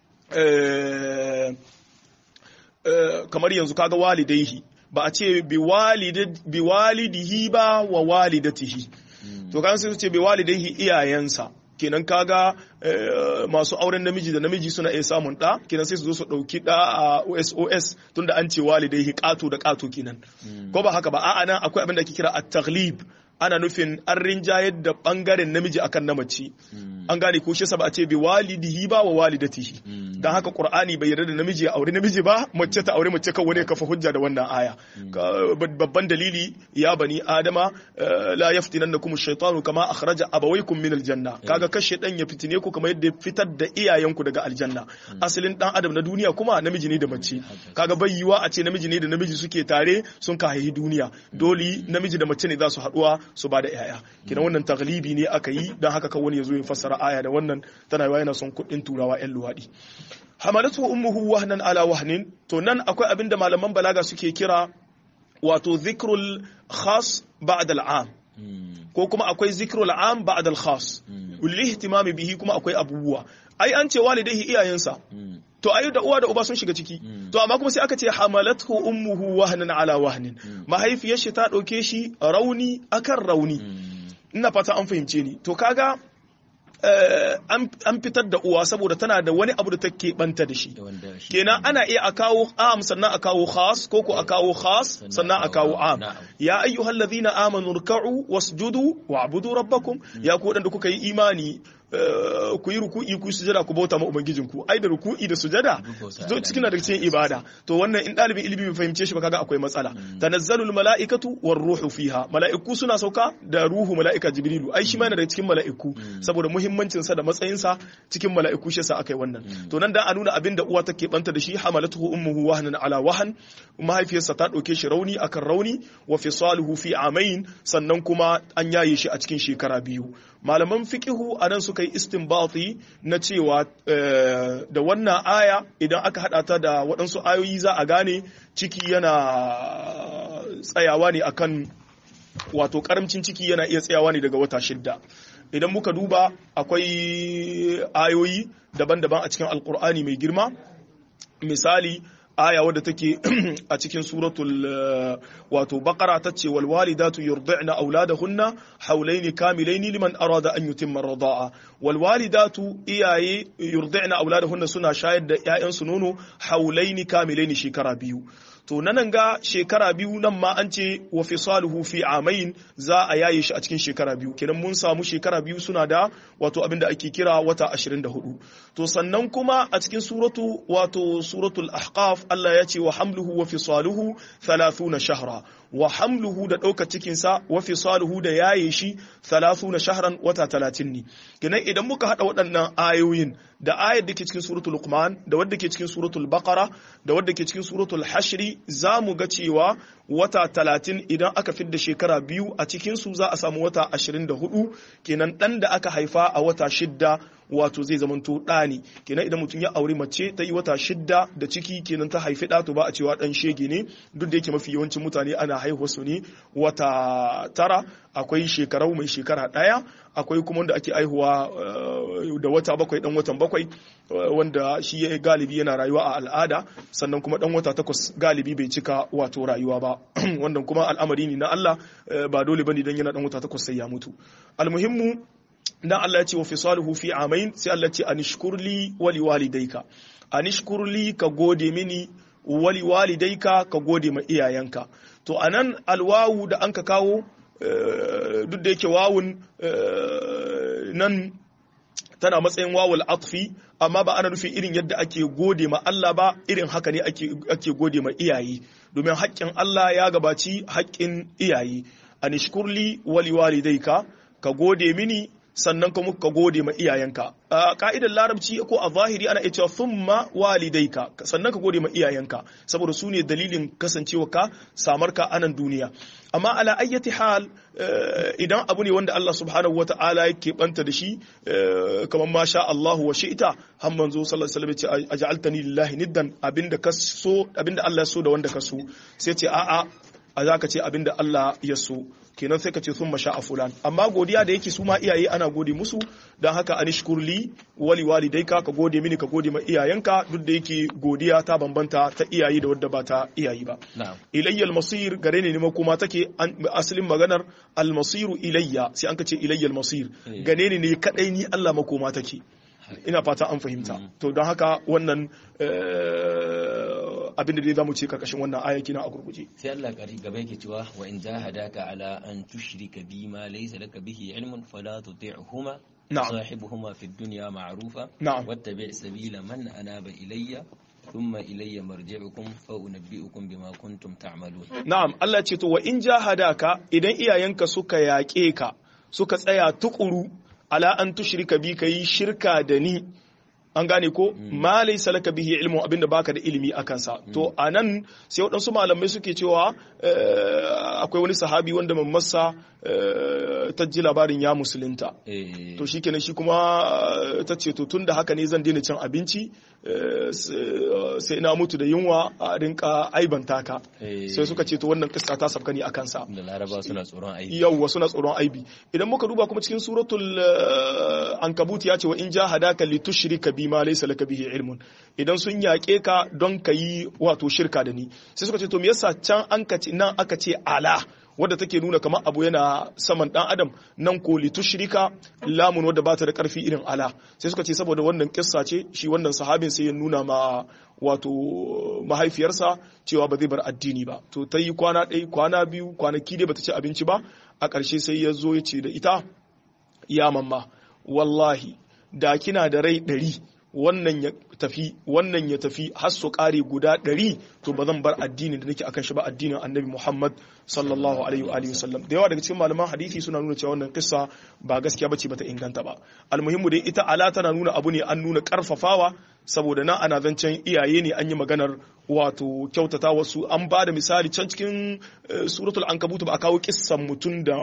kamar yanzu kaga walidaihi ba a ce bi walidihi ba wa walidatihi to kan sai su ce bi walidaihi iyayensa kenan kaga masu auren namiji da namiji suna iya samun da kenan sai su zo su dauki da a OSOS tunda an ce walidaihi kato da kato kenan ko ba haka ba a'a nan akwai abin da ake kira at-taghlib ana nufin an rinjayar da bangaren namiji akan na mace an gane ko shi ba a ce bi walidihi ba wa walidatihi dan haka Qur'ani bai yarda da namiji ya aure namiji ba mace ta aure mace kan wani kafa hujja da wannan aya babban dalili ya bani adama la yaftinannakum ash-shaytanu kama akhraja abawaykum min al-janna kaga kashe dan ya fitine ku kamar yadda fitar da iyayenku daga aljanna asalin dan adam na duniya kuma namiji ne da mace kaga bai yiwa a ce namiji ne da namiji suke tare sun ka haihi duniya dole namiji da mace ne za su haduwa su bada yaya kina wannan taglibi ne aka yi dan haka kawai ya zo ya fassara aya da wannan tana yawa yana son kudin turawa yan luwadi hamalatu ummuhu wahnan ala wahnin to nan akwai abinda malaman balaga suke kira wato zikrul khas ba'da al'am ko kuma akwai zikrul am ba'da al-khas lihtimami bihi kuma akwai abubuwa ai an ce walidaihi iyayensa to ayu da uwa da uba sun shiga ciki to amma kuma sai aka ce hamalathu ummuhu wahnan ala wahnin mahaifiyar shi ta dauke shi rauni akan rauni ina fata an fahimce ni to kaga an fitar da uwa saboda tana da wani abu da take banta da shi kenan ana iya a kawo am sannan a kawo khas ko ko a kawo khas sannan a kawo am ya ayyuhallazina amanu ruk'u wasjudu wa'budu rabbakum ya ku wadanda kuka yi imani ku yi ruku'i ku sujada ku bauta ma ubangijinku ai da ruku'i da sujada zo cikin da cikin ibada to wannan in dalibin ilimi bai fahimce shi ba kaga akwai matsala tanazzalul mala'ikatu war ruhu fiha mala'iku suna sauka da ruhu mala'ika jibrilu ai shi ma yana da cikin mala'iku saboda muhimmancin sa da matsayin sa cikin mala'iku shi yasa akai wannan to nan dan a nuna abin da uwa take banta da shi hamalatuhu ummuhu wahnan ala wahan mahaifiyarsa ta dauke shi rauni akan rauni wa fisaluhu fi amain sannan kuma an yaye shi a cikin shekara biyu malaman fiqihu anan suka yi istinbati na cewa da wannan aya idan aka hada ta da waɗansu ayoyi za a gane ciki yana tsayawa ne akan wato karamcin ciki yana iya tsayawa ne daga wata 6 idan muka duba akwai ayoyi daban-daban a cikin alkur'ani mai girma misali aya wadda take a cikin suratul wato baqara tace wal walidatu yurdi'na auladahunna hawlaini kamilaini liman arada an yutimma ar-rida'a wal walidatu iyaye yurdi'na auladahunna suna shayar da ƴaƴansu nono hawlaini kamilaini shekara biyu to nan ga shekara biyu nan ma an ce wa fisaluhu fi amain za a yaye shi a cikin shekara biyu kenan mun samu shekara biyu suna da wato abinda ake kira wata 24 to sannan kuma a cikin suratul ahqaf Allah ya ce wa hamluhu wa fisaluhu 30 shahra wa hamluhu da ɗaukar cikinsa wa fisaluhu da yaye shi 30 shahran wata 30 ne kenan idan muka hada waɗannan ayoyin da ayar da ke cikin suratul luqman da wadda ke cikin suratul baqara da wadda ke cikin suratul hashri zamu ga cewa wata 30 idan aka fidda shekara biyu a cikin su za a samu wata 24 kenan dan da aka haifa a wata 6 wato zai zamanto ɗa ne kenan idan mutum ya auri mace ta yi wata 6 da ciki kenan ta haifi ɗa to ba a cewa ɗan shege ne duk da yake mafi yawancin mutane ana haihuwa su ne wata 9 akwai shekarau mai shekara 1 akwai kuma wanda ake haihuwa da wata 7 dan watan 7 wanda shi ya galibi yana rayuwa a al'ada sannan kuma dan wata 8 galibi bai cika wato rayuwa ba wannan kuma al'amari ne na Allah ba dole bane dan yana dan wata 8 sai ya mutu almuhimmu dan Allah ya ce wa fisaluhu fi amain sai Allah ya ce anishkurli wali walidayka anishkurli ka gode mini wali walidayka ka gode ma iyayenka to anan alwawu da anka kawo duk da yake wawun nan tana matsayin wawul atfi amma ba ana nufin irin yadda ake gode ma Allah ba irin haka ne ake gode ma iyaye domin haƙƙin Allah ya gabaci haƙƙin iyaye anishkurli wali walidayka ka gode mini sannan kuma ka gode ma iyayenka a ka'idar larabci ko a zahiri ana iya cewa thumma walidayka sannan ka gode ma iyayenka saboda su ne dalilin kasancewa ka samar ka anan duniya amma ala ayyati hal idan abu ne wanda Allah subhanahu wata'ala yake banta da shi kamar ma sha Allah wa shi'ta har manzo sallallahu alaihi wasallam ya ce aj'altani lillahi niddan abinda Allah ya so da wanda ka so sai ce a'a a za ka ce abinda Allah ya so kenan sai ka ce sun masha a fulan amma godiya da yake su ma iyaye ana gode musu don haka anishkurli wali walidayka ka gode mini ka gode ma iyayenka duk da yake godiya ta bambanta ta iyaye da wadda ba ta iyaye ba ilayyal masir gare ne makoma take asalin maganar almasiru ilayya sai an ka ce ilayyal masir gane ne kadai ni Allah makoma take ina fata an fahimta to don haka wannan abin da dai zamu ce karkashin wannan aya kina a gurguje sai Allah kari gaba yake cewa wa in jahadaka ala an tushrika bima laysa laka bihi ilmun fala tuti'huma na'am sahibuhuma fid dunya ma'rufa na'am wattabi' sabila man anaba ilayya thumma ilayya marji'ukum fa unabbi'ukum bima kuntum ta'malun. Na'am, Allah ce to wa in jahadaka idan iyayenka suka yaƙe ka suka tsaya tukuru ala an tushrika bi kai shirka da ni an gane ko ma laysa laka bihi ilmu abinda baka da ilimi akan sa to anan sai wadansu malamai suke cewa akwai wani sahabi wanda mammarsa ta ji labarin ya musulunta to shikenan shi kuma ta ce to tunda haka ne zan daina cin abinci sai na mutu da yunwa a rinka aibanta ka sai suka ce to wannan kissa ta sabka ne akan sa da laraba suna tsoron aibi yawwa suna tsoron aibi idan muka duba kuma cikin suratul ankabut ya ce wa in jahadaka litushrika bima laysa laka bihi ilmun idan sun yaƙe ka don kayi wato shirka da ni sai suka ce to me yasa can an ka nan aka ce ala wadda take nuna kamar abu yana saman dan adam nan ko litushrika lamun wadda bata da karfi irin ala sai suka ce saboda wannan kissa ce shi wannan sahabin sai ya nuna ma wato mahaifiyarsa cewa ba zai bar addini ba to ta yi kwana ɗaya kwana biyu kwanaki dai bata ci abinci ba a ƙarshe sai ya zo ya ce da ita ya mamma wallahi da kina da rai 100 wannan ya tafi har su kare guda 100 to ba zan bar addinin da nake akan shi ba addinin annabi Muhammad sallallahu alaihi wa sallam da yawa daga cikin malaman hadisi suna nuna cewa wannan kissa ba gaskiya bace bata inganta ba almuhimmu dai ita ala tana nuna abu ne an nuna karfafawa saboda nan ana zancen iyaye ne an yi maganar wato kyautata wasu an ba da misali can cikin suratul ankabut ba a kawo kissan mutum da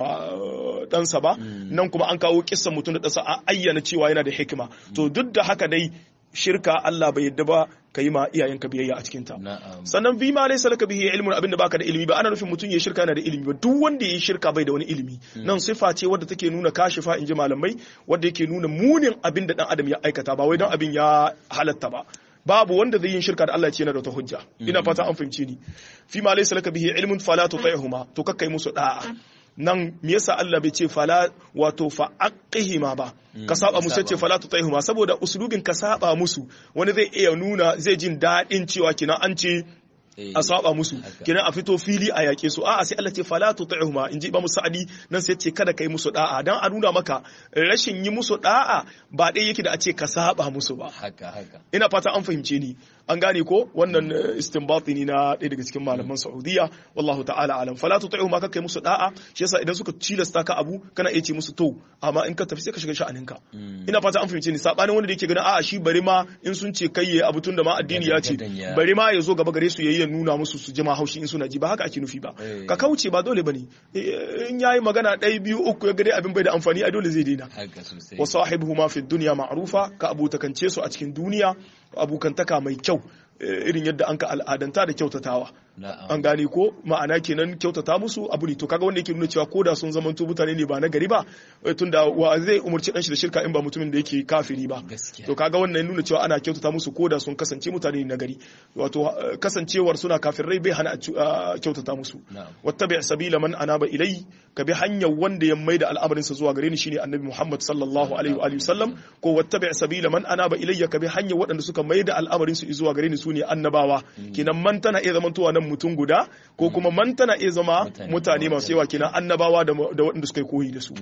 ɗansa ba nan kuma an kawo kissan mutum da ɗansa a ayyana cewa yana da hikima to duk da haka dai shirka Allah bai yadda ba ka yi ma iyayenka biyayya a cikinta sannan bi ma laysa laka bihi ilmun abinda baka da ilimi ba ana nufin mutum ya shirka yana da ilimi ba duk wanda ya shirka bai da wani ilimi nan sifa ce wadda take nuna kashifa inji malamai wadda yake nuna munin abinda dan adam ya aikata ba wai dan abin ya halatta ba babu wanda zai yin shirka da Allah ce yana da wata hujja ina fata an fahimci ni fi ma laysa laka bihi ilmun fala tuti'huma to kakkai musu da'a nan me yasa Allah bai ce fala wato fa aqihima ba ka saba musu ce fala tutaihuma saboda usulubin ka saba musu wani zai iya nuna zai jin dadin cewa kina an ce a saba musu kina a fito fili a yake su a'a sai Allah ce fala tutaihuma inji Imam Sa'di nan sai ce kada kai musu da'a dan a nuna maka rashin yi musu da'a ba dai yake da a ce ka saba musu ba haka ina fata an fahimce ni an gane ko wannan istinbati ne na ɗaya daga cikin malaman Saudiya wallahu ta'ala alam fala tuti'u ma kai musu da'a shi yasa idan suka cilasta ka abu kana iya ce musu to amma in ka tafi sai ka shiga sha'aninka ina fata an fahimce ni sabanin wanda yake ganin a'a shi bari ma in sun ce kai yayi abu tun da ma addini ya ce bari ma ya zo gaba gare su yayi nuna musu su jima haushi in suna ji ba haka ake nufi ba ka kauce ba dole bane in yayi magana 1 2 3 ya gare abin bai da amfani a dole zai daina wa sahibuhuma fi dunya ma'rufa ka abutakance su a cikin duniya abukantaka mai kyau irin yadda an ka al'adanta da kyautatawa an gane ko ma'ana kenan kyautata musu abu ne to kaga wanda yake nuna cewa koda sun zamanto mutane ne ba na gari ba tunda wa zai umurci dan shi da shirka in ba mutumin da yake kafiri ba to kaga wannan nuna cewa ana kyautata musu koda sun kasance mutane ne na gari wato kasancewar suna kafirai bai hana kyautata musu wattabi' sabila man anaba ilai ka bi hanyar wanda ya maida al'amarin sa zuwa gare ni shine annabi Muhammad sallallahu alaihi wa alihi wasallam ko wattabi' sabila man anaba ilayya ka bi hanyar waɗanda suka maida al'amarin su zuwa gare ni sune annabawa kinan man tana iya zamantowa nan mutum guda ko kuma man tana iya zama mutane masu yawa kinan annabawa da waɗanda suka yi koyi da su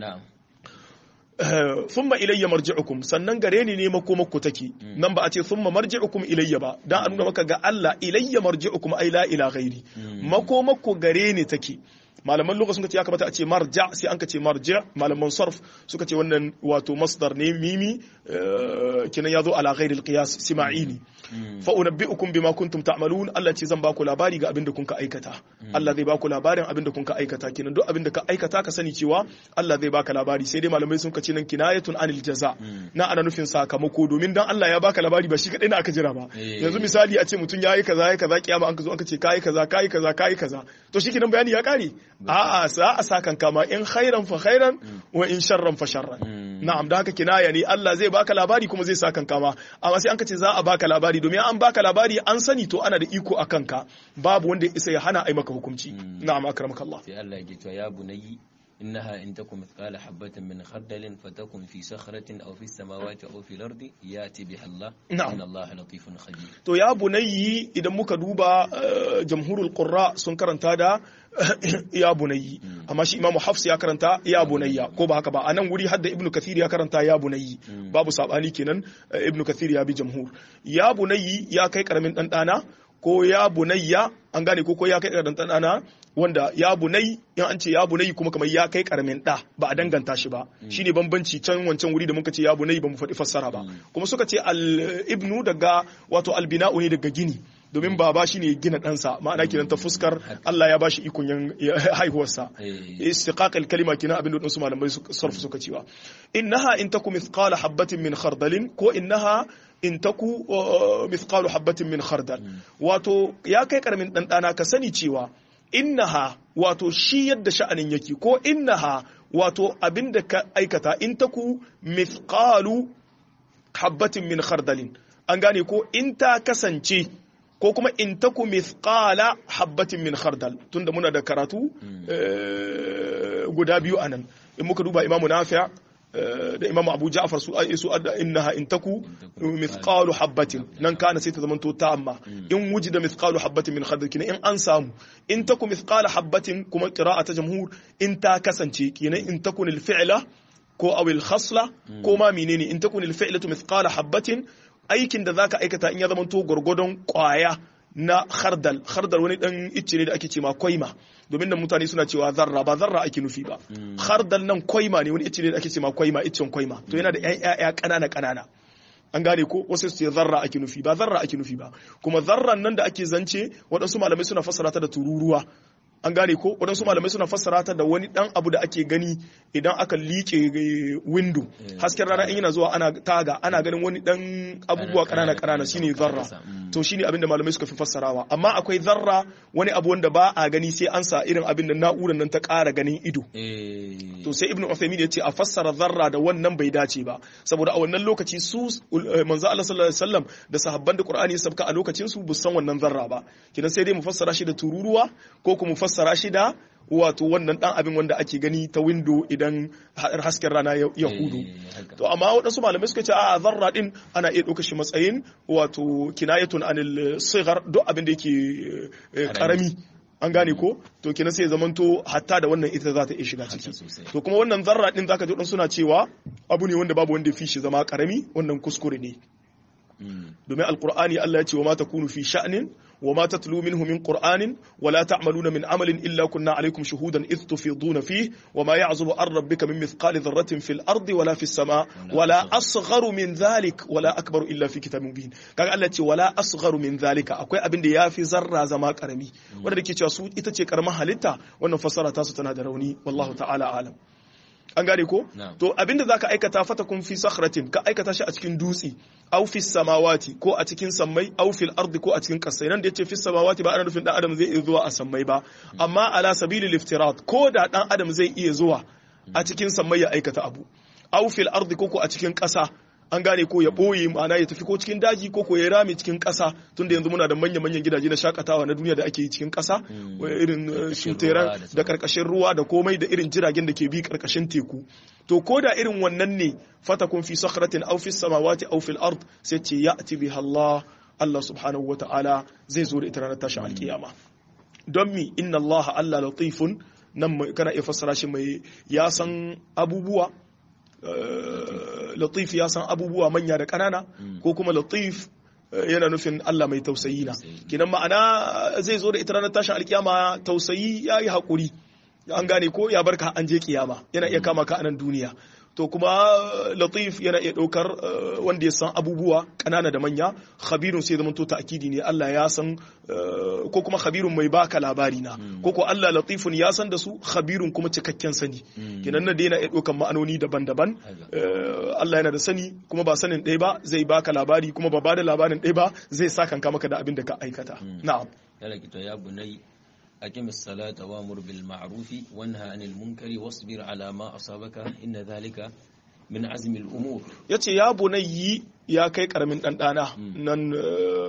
thumma ilayya marji'ukum sannan gare ni ne makomakku take nan ba a ce thumma marji'ukum ilayya ba dan a nuna maka ga Allah ilayya marji'ukum ay la ila ghairi makomakku gare ni take malaman lugha sun ce ya kamata a ce marja sai an ka ce marja malaman sarf suka ce wannan wato masdar ne mimi kinan yazo ala ghairi alqiyas sima'ini fa unabbi'ukum bima kuntum ta'malun Allah ce zan baku labari ga abinda kun ka aikata Allah zai baku labarin abinda kun ka aikata kinan duk abinda ka aikata ka sani cewa Allah zai baka labari sai dai malamai sun ce nan kinayatun anil jaza na ana nufin sakamako domin dan Allah ya baka labari ba shi kadai na aka jira ba yanzu misali a ce mutun yayi kaza kiyama an ka zo aka ce kai kaza to shi kinan bayani ya kare a'a sa a sakan kama in khairan fa khairan wa in sharran fa sharran na'am da haka kinaya ne Allah zai baka labari kuma zai sakan kama amma sai an kace za a baka labari domin an baka labari an sani to ana da iko akan ka babu wanda isa ya hana ai maka hukunci na'am akramakallah sai Allah ya ce ya bunayi إنها إن تكن مثقال حبة من خردل فتكن في صخرة أو في السماوات أو في الأرض يأتي بها الله نعم. إن الله لطيف خبير. to ya bunayyi idan muka duba jamhurul qurra sun karanta da ya bunayyi, amma shi imamu hafs ya karanta ya bunayya, ko ba haka ba, anan wuri hadda ibnu kathir ya karanta ya bunayyi, babu sabani kenan, ibnu kathir ya bi jamhur. Ya bunayyi ya kai karamin dan dana, ko ya bunayya an gane ko ya kai karamin dan dana, wanda ya bunai in an ce ya bunai kuma kamar ya kai karamin da ba a danganta shi ba, shine bambanci can wancan wuri da muka ce ya bunai ba mu faɗi fassara ba. Kuma suka ce al ibnu daga wato al bina'u ne daga gini, domin baba shine gina ɗansa, ma'ana kenan ta fuskar Allah ya bashi ikon haihuwarsa. Istiqaq al kalima kenan abin da su malamai sarfu suka cewa innaha in taku mithqala habatin min khardalin, ko innaha in taku mithqalu habatin min khardal, wato ya kai karamin dan dana ka sani cewa innaha wato shi yadda sha'anin yake, ko innaha wato abinda ka aikata, in taku mithqalu habbatin min khardalin, an gane ko in ta kasance, ko kuma in taku mithqala habbatin min khardal, tunda muna da karatu guda biyu anan. In muka duba imamu nafi' da imamu abu ja'far su adda innaha in taku mithqalu habbatin, nan kana sai ta zamanto ta amma in wujida mithqalu habbatin min khardal, kina in an samu in taku mithqala habbatin, kuma qira'a ta jamhur in ta kasance, kina in takun al fi'la ko aw al khasla ko ma menene, in takun al fi'latu mithqala habbatin, aikin da zaka aikata in ya zamanto gurgudon kwaya na khardal. Khardal wani dan icce ne da ake ce ma kwaima, domin nan mutane suna cewa zarra, ba zarra ake nufi ba. Khardal nan kwaima ne, wani icce ne da ake ce ma kwaima, iccen kwaima, to yana da ƴaƴa ƙanana ƙanana, an gane ko, wasu su ce zarra ake nufi, ba zarra ake nufi ba. Kuma zarran nan da ake zance waɗansu malamai suna fassara ta da tururuwa, an gane ko, waɗansu malamai suna fassara ta da wani ɗan abu da ake gani idan aka liƙe window, hasken rana in yana zuwa ana taga ana ganin wani ɗan abubuwa ƙanana ƙanana, shine zarra. To shine abin da malamai suka fi fassarawa, amma akwai zarra wani abu wanda ba a gani sai an sa irin abin da na'urar nan ta ƙara ganin ido. To sai Ibn Uthaymeen ya ce a fassara zarra da wannan bai dace ba, saboda a wannan lokaci su manzo Allah sallallahu alaihi wasallam da sahabban da Qur'ani ya sabka a lokacin su bu san wannan zarra ba, kidan sai dai mu fassara shi da tururuwa, ko kuma fassara shi da wato wannan dan abin wanda ake gani ta window idan hasken rana ya hudu. To amma waɗansu malamai suka ce a zarra din ana iya ɗauka shi matsayin wato kinayatun anil sighar, duk abin da yake karami, an gane ko, to kina sai zamanto hatta da wannan ita za ta iya shiga ciki. To kuma wannan zarra din zaka ji waɗansu suna cewa abu ne wanda babu wanda ya fi shi zama karami, wannan kuskure ne. domin alqur'ani Allah ya ce wa ma takunu fi sha'nin wa ma tatlu minhu min qur'anin wa la ta'maluna min amalin illa kunna alaykum shuhudan idh tufiduna fihi wa ma ya'zubu an rabbika min mithqali dharratin fil ardi wala fis sama wala asgharu min dhalik wala akbaru illa fi kitabin mubin. kaga Allah ya ce wala asgharu min dhalika, akwai abin da yafi zarra zama karami, wanda dake cewa su ita ce karamar halitta, wannan fassara ta su tana da rauni, wallahu ta'ala alam. an gane ko to abinda zaka aikata fatakun fi sakhratin, ka aikata shi a cikin dutse, aw fi samawati ko a cikin sammai, aw fil ardi ko a cikin kasai. Nan da yace fi samawati ba ana nufin dan adam zai iya zuwa a sammai ba, amma ala sabilil iftirat, ko da dan adam zai iya zuwa a cikin sammai ya aikata abu, aw fil ardi ko a cikin kasa, an gane ko ya boye, ma'ana ya tafi ko cikin daji ko ya rame cikin ƙasa, tunda yanzu muna da manyan gidaje na shakatawa na duniya da ake yi cikin ƙasa, irin shuteran da karkashin ruwa da komai, da irin jiragen da ke bi karkashin teku. To ko da irin wannan ne, fatakun fi sakhratin aw fi samawati aw fil ard, sai ce ya'ti biha Allah subhanahu wata'ala zai zo da ita ranar tashin alkiyama. Don mi inna Allah latifun, nan kana iya fassara shi mai ya san abubuwa, latif ya san abubuwa manya da ƙanana, ko kuma latif yana nufin Allah mai tausayi na, kinan ma'ana zai zo da ita ranar tashin alkiyama, tausayi ya yi haƙuri, an gane ko ya barka an je kiyama, yana iya kama ka anan duniya. To kuma latif yana iya ɗaukar wanda ya san abubuwa ƙanana da manya, khabirun sai zama to ta'kidi ne, Allah ya san, ko kuma khabirun mai baka labari na, ko ko Allah latifun ya san da su, khabirun kuma cikakken sani. Kenan nan da yana iya ɗaukar ma'anoni daban-daban. Allah yana da sani, kuma ba sanin ɗaya ba zai baka labari, kuma ba da labarin ɗaya ba zai sakanka maka da abin da ka aikata. Na'am. Ya bunai أقم الصلاة وأمر بالمعروف وانهى عن المنكر واصبر على ما أصابك إن ذلك من عزم الأمور. yace ya bunayyi, ya kai karamin ɗanɗana nan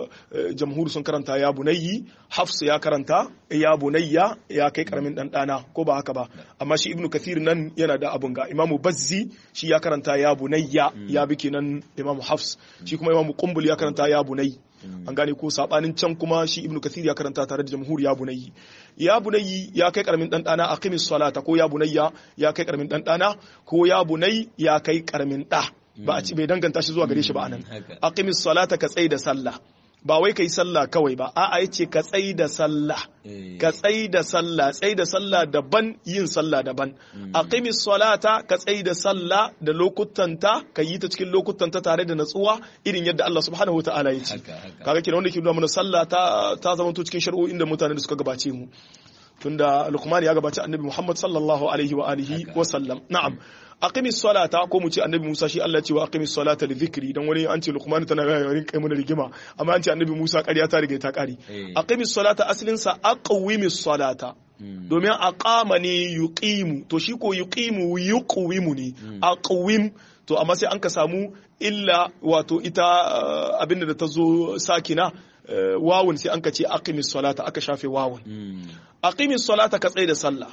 jamhur sun karanta ya bunayyi, Hafs ya karanta ya bunayya, ya kai karamin dan dana, ko ba haka ba. Amma shi Ibn Kathir nan yana da abun ga. Imam Bazzi shi ya karanta ya bunayya, ya bi kenan Imam Hafs. Shi kuma Imam Qumbul ya karanta ya bunayyi. An gane ko sabanin can kuma shi Ibn Kathir ya karanta tare da jamhur ya bunayyi. Ya bunayyi ya kai karamin dan dana, aqimis salata, ko ya bunayya ya kai karamin dan dana, ko ya bunayyi ya kai karamin da. Ba a ci bai danganta shi zuwa gare shi ba anan. Aqimis salata, ka tsai da sallah. Ba wai kai sallah kawai ba, a'a yace ka tsai da sallah. Ka tsai da sallah, tsai da sallah daban, yin sallah daban. Aqimis salata, ka tsai da sallah da lokutanta, ka yi ta cikin lokutanta tare da natsuwa irin yadda Allah subhanahu wataala ya ce. Kaga kenan wanda ke nuna mana sallah ta zama to cikin shari'o'in da mutane da suka gabace mu. Tunda Luqman ya gabace Annabi Muhammad sallallahu alaihi wa alihi wa sallam. Na'am. Aqimis salata, ko mu ce Annabi Musa shi Allah ce wa aqimis salata li dhikri, dan wani an ce Luqman tana yayin kai mun rigima, amma an ce Annabi Musa ƙarya ta riga ta ƙari. Aqimis salata aslin sa aqwimis salata. Domin aqama ne yuqimu, to shi ko yuqimu yuqwimu ne. Aqwim, to amma sai an ka samu illa, wato ita abinda da ta zo sakina wawun, sai an ka ce aqimis salata, aka shafe wawun. Aqimis salata, ka tsaye da sallah.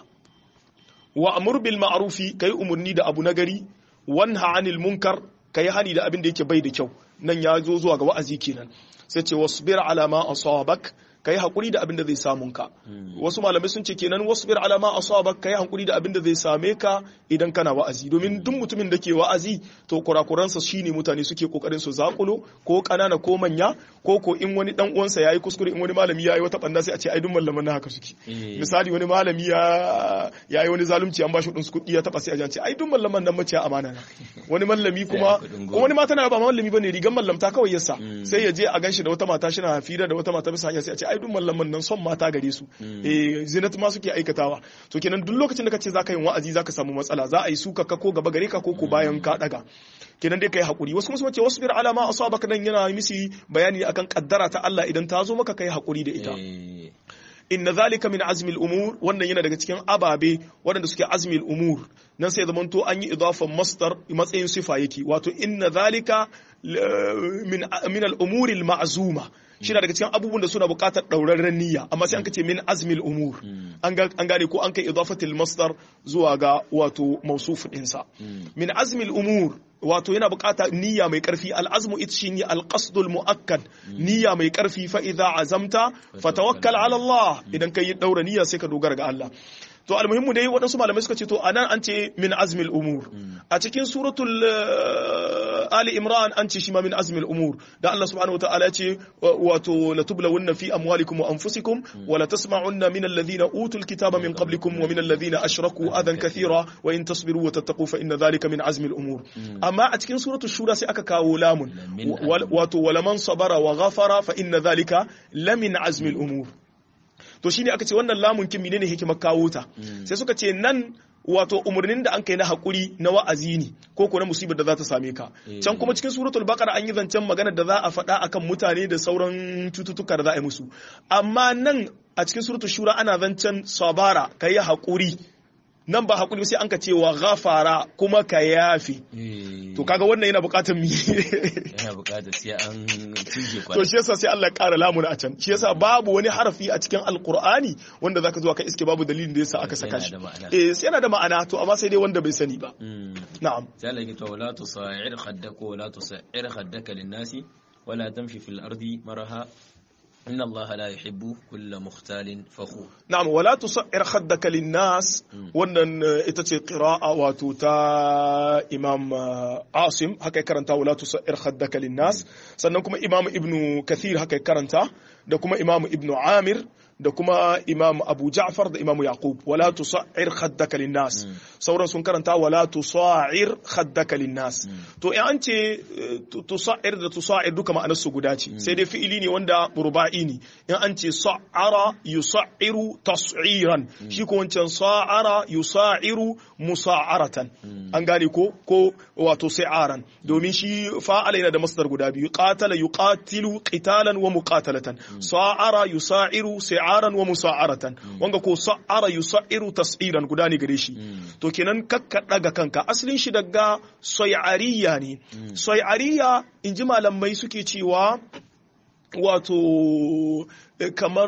Wa amur bil ma'rufi, kai umurni da abu nagari, wanha anil munkar, kai hani da abin da yake bai da kyau. Nan ya zo zuwa ga wa'azi kenan. Sai ce wasbir ala ma asabak, kai hakuri da abin da zai samun ka. Wasu malamai sun ce kenan wasbir ala ma asabak, kai hakuri da abin da zai same ka idan kana wa'azi, domin duk mutumin da ke wa'azi to kurakuransa shine mutane suke kokarin su zakulo, ko kanana ko manya, ko in wani dan uwansa yayi kuskure, in wani malami yayi wata banda sai a ce ai duk mallaman haka suke. Misali wani malami yayi wani zalunci, an bashi kudin kudi ya taba, sai a ce ai duk mallaman nan mace amana na. Wani malami kuma ko wani mata na ba mallami bane, rigan mallamta kawai yasa, sai ya je a ganshi da wata mata shi na hafira da wata mata bisa hanya, sai a ce ai duk mallaman nan son mata gare su, zinat ma suke aikatawa. To kenan duk lokacin da kace zaka yi wa'azi zaka samu matsala, za a yi suka ka ko gaba gare ka ko bayan ka daga. Kenan dai kai hakuri. Wasu kuma ce wasbir ala ma asabaka, nan yana misi bayani akan kaddara ta Allah idan ta zo maka, kai hakuri da ita. Inna zalika min azmil umur, wannan yana daga cikin ababe waɗanda suke azmil umur. Nan sai zamanto an yi idafan masdar matsayin sifa yake, wato inna zalika min al-umuri al-ma'zuma, shi daga cikin abubuwan da suna buƙatar ɗaurarren niyya, amma sai an kace min azmil umur, an gane ko an kai idafatil masdar zuwa ga wato mawsuf ɗinsa. Min azmil umur, wato yana buƙatar niyya mai ƙarfi. Al'azmu ita shi ne alƙasdul mu'akkad, niyya mai ƙarfi. Fa idza azamta fatawakkal ala Allah, idan kai yi ɗaura niyya sai ka dogara ga Allah. To almuhimmu dai waɗansu malamai suka ce to anan an ce min azmil umur, a cikin suratul Ali Imran an ce shi ma min azmil umur, da Allah subhanahu wataala ce wato latublawunna fi amwalikum wa anfusikum wa la tasma'unna min alladhina utul kitaba min qablikum wa min alladhina ashraku adan kathira wa in tasbiru wa tattaqu fa inna dhalika min azmil umur. Amma a cikin suratul shura sai aka kawo lamun, wato walaman sabara wa ghafara fa inna dhalika lamin azmil umur. To shine aka ce wannan lamun kin menene hikimar kawo ta, sai suka ce nan wato umurnin da an kai na hakuri na wa'azi ne, ko na musibar da za ta same ka. Can kuma cikin suratul baqara an yi zancen magana da za a faɗa akan mutane da sauran cututtuka da za a yi musu, amma nan a cikin suratul shura ana zancen sabara, kai hakuri. Nan ba hakuri sai an ka ce wa ghafara, kuma ka yafi. To kaga wannan yana bukatar mi, yana bukatar sai an tuje to shi yasa sai Allah ya ƙara lamuna a can. Shi yasa babu wani harafi a cikin alqur'ani wanda zaka zo ka iske babu dalilin da yasa aka saka shi. Sai yana da ma'ana, to amma sai dai wanda bai sani ba. Na'am. Sai Allah ya ce wala tusa'ir khaddaka wala tusa'ir khaddaka lin-nasi wala tamshi fil ardi maraha إن الله لا يحب كل مختال فخور. نعم. ولا تصعر خدك للناس، wannan ita ce qira'a wato ta Imam Asim haka karanta wala tusa'ir khaddaka linnas, sannan kuma Imam Ibn Kathir haka karanta, da kuma Imam Ibn Amir, da kuma Imam Abu Ja'far, da Imam Yaqub. Wala tusa'ir khaddaka linnas, sauran sun karanta wala tusa'ir khaddaka linnas. To in an ce tusa'ir da tusa'ir duka ma'anar su guda ce, sai dai fi'ili ne wanda ruba'i ne. In an ce sa'ara yusa'iru tas'iran, shi ko wancan sa'ara yusa'iru musa'aratan, an gane ko wato sa'aran, domin shi fa'ala yana da masdar guda biyu, qatala yuqatilu qitalan wa muqatalatan, sa'ara yusa'iru sa'aran wa musa'aratan, wanga ko sa'ara yusa'iru tas'iran guda ne gare shi. To kenan kakka daga kanka, asalin shi daga soy'ariya ne. Soy'ariya inji malamai suke cewa wato kamar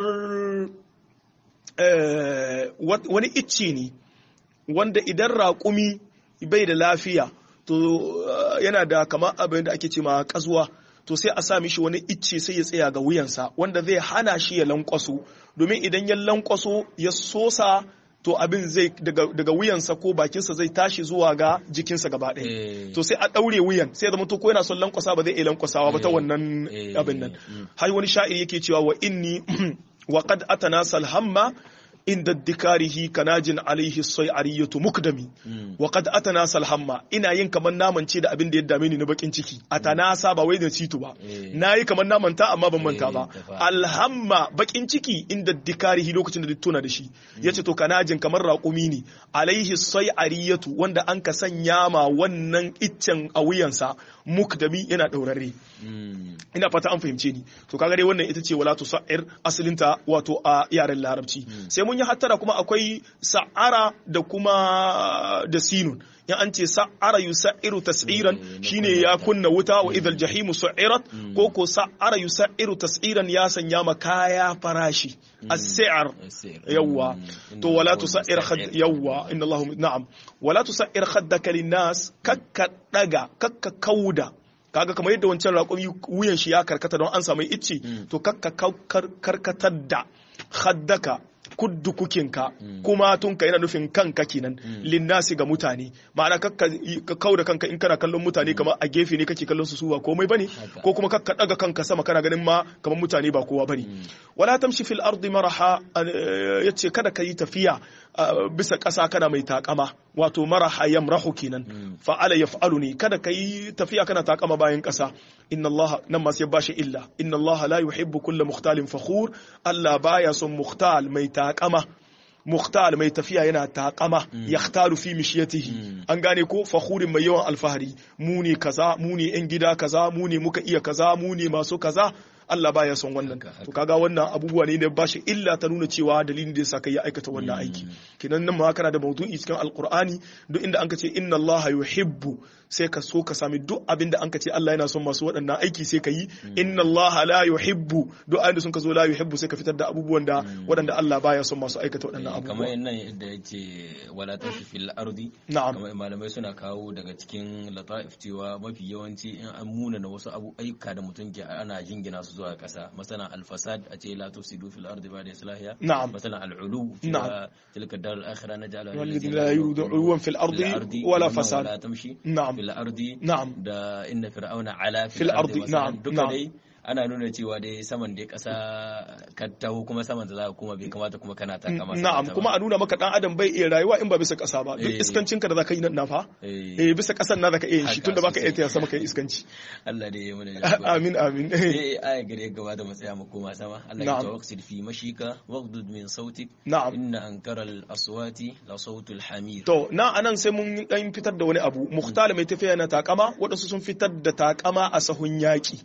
wani icce ne wanda idan raƙumi bai da lafiya to yana da kamar abin da ake ce ma kazuwa to sai a sa mishi wani icce sai ya tsaya ga wuyansa wanda zai hana shi ya lankwaso domin idan ya lankwaso ya sosa to abin zai daga wuyansa ko bakinsa zai tashi zuwa ga jikinsa gaba ɗaya to sai a ɗaure wuyan sai zama to ko yana son lankwasa ba zai iya lankwasawa ba ta wannan abin nan har wani sha'iri yake cewa wa inni wa qad atana salhamma inda dikarihi kanajin alaihi sai'ariyatu mukdami wa qad atanasa alhamma ina yin kaman naman ce da abin da ya dame ni na bakin ciki atanasa ba wai da cito ba nayi kaman naman ta amma ban manta ba alhamma bakin ciki inda dikarihi lokacin da tuna da shi yace to kanajin kamar raƙumi ne alaihi sai'ariyatu wanda an ka sanya ma wannan iccen a wuyansa mukdami yana daurare ina fata an fahimce ni to kaga dai wannan ita ce wala tusair asalinta wato a yaren larabci sai mun yi hattara kuma akwai sa'ara da kuma da sinun ya an ce sa'ara yusairu tas'iran shine ya kunna wuta wa idhal jahimu su'irat ko ko sa'ara yusairu tas'iran ya sanya ma kaya farashi as-si'r yawa to wala tusair yawa inna Allah na'am wala tusair khaddaka lin-nas kakka kauda kaga kamar yadda wancan raƙumi wuyan shi ya karkata don an samu icce to kakka karkatar da khaddaka kuddu kukinka kuma tunka yana nufin kanka kenan linnasi ga mutane ma'ana ka kauda kanka in kana kallon mutane kamar a gefe ne kake kallon su ba komai bane ko kuma kakka daga kanka sama kana ganin ma kamar mutane ba kowa bane wala tamshi fil ardi maraha yace kada ka yi tafiya bisa ƙasa kana mai takama wato maraha yamrahu kenan fa'ala yaf'alu ne kada ka yi tafiya kana takama bayan ƙasa inna Allah nan ma sai bashi illa inna Allah la yuhibbu kulla mukhtalin fakhur Allah baya son mukhtal mai takama mukhtal mai tafiya yana takama yakhtalu fi mishyatihi an gane ko fakhurin mai yawan alfahari mu ne kaza mu ne yan gida kaza mu ne muka iya kaza mu ne masu kaza Allah baya son wannan to kaga wannan abubuwa ne da bashi illa ta nuna cewa dalilin da yasa kai ya aikata wannan aiki kinan nan ma kana da maudu'i cikin alqur'ani duk inda anka ce inna Allah yuhibbu sai ka so ka sami duk abin da anka ce Allah yana son masu waɗannan aiki sai ka yi inna Allah la yuhibbu duk ayin da sun ka zo la yuhibbu sai ka fitar da abubuwan da waɗanda Allah baya son masu aikata waɗannan abubuwa kamar nan yadda yace wala tashi fil ardi kamar malamai suna kawo daga cikin lataif cewa mafi yawanci in an muna na wasu ayyuka da mutum ke ana jingina su zuwa ƙasa masana alfasad a ce la tufsidu fil ardi ba'da islahiha masana al'ulu tilka dar al-akhirah naj'alu la yudu'un fil ardi wala fasad la tamshi na'am fil ardi na'am da inna fir'auna ala fil ardi na'am duka dai ana nuna cewa dai saman dai ƙasa ka taho kuma saman da za ka kuma bai kamata kuma kana ta kama na'am kuma a nuna maka dan adam bai iya rayuwa in ba bisa ƙasa ba duk iskancin ka da zaka yi nan fa bisa ƙasan na zaka iya shi tunda baka iya taya sama kai iskanci Allah dai ya mana amin amin aya gare gaba da matsaya mu koma sama Allah ya tawaksil fi mashika waghdud min sautik na'am inna ankara al aswati la sautul hamir to na anan sai mun dan fitar da wani abu mukhtal mai tafiya na takama wadansu sun fitar da takama a sahun yaki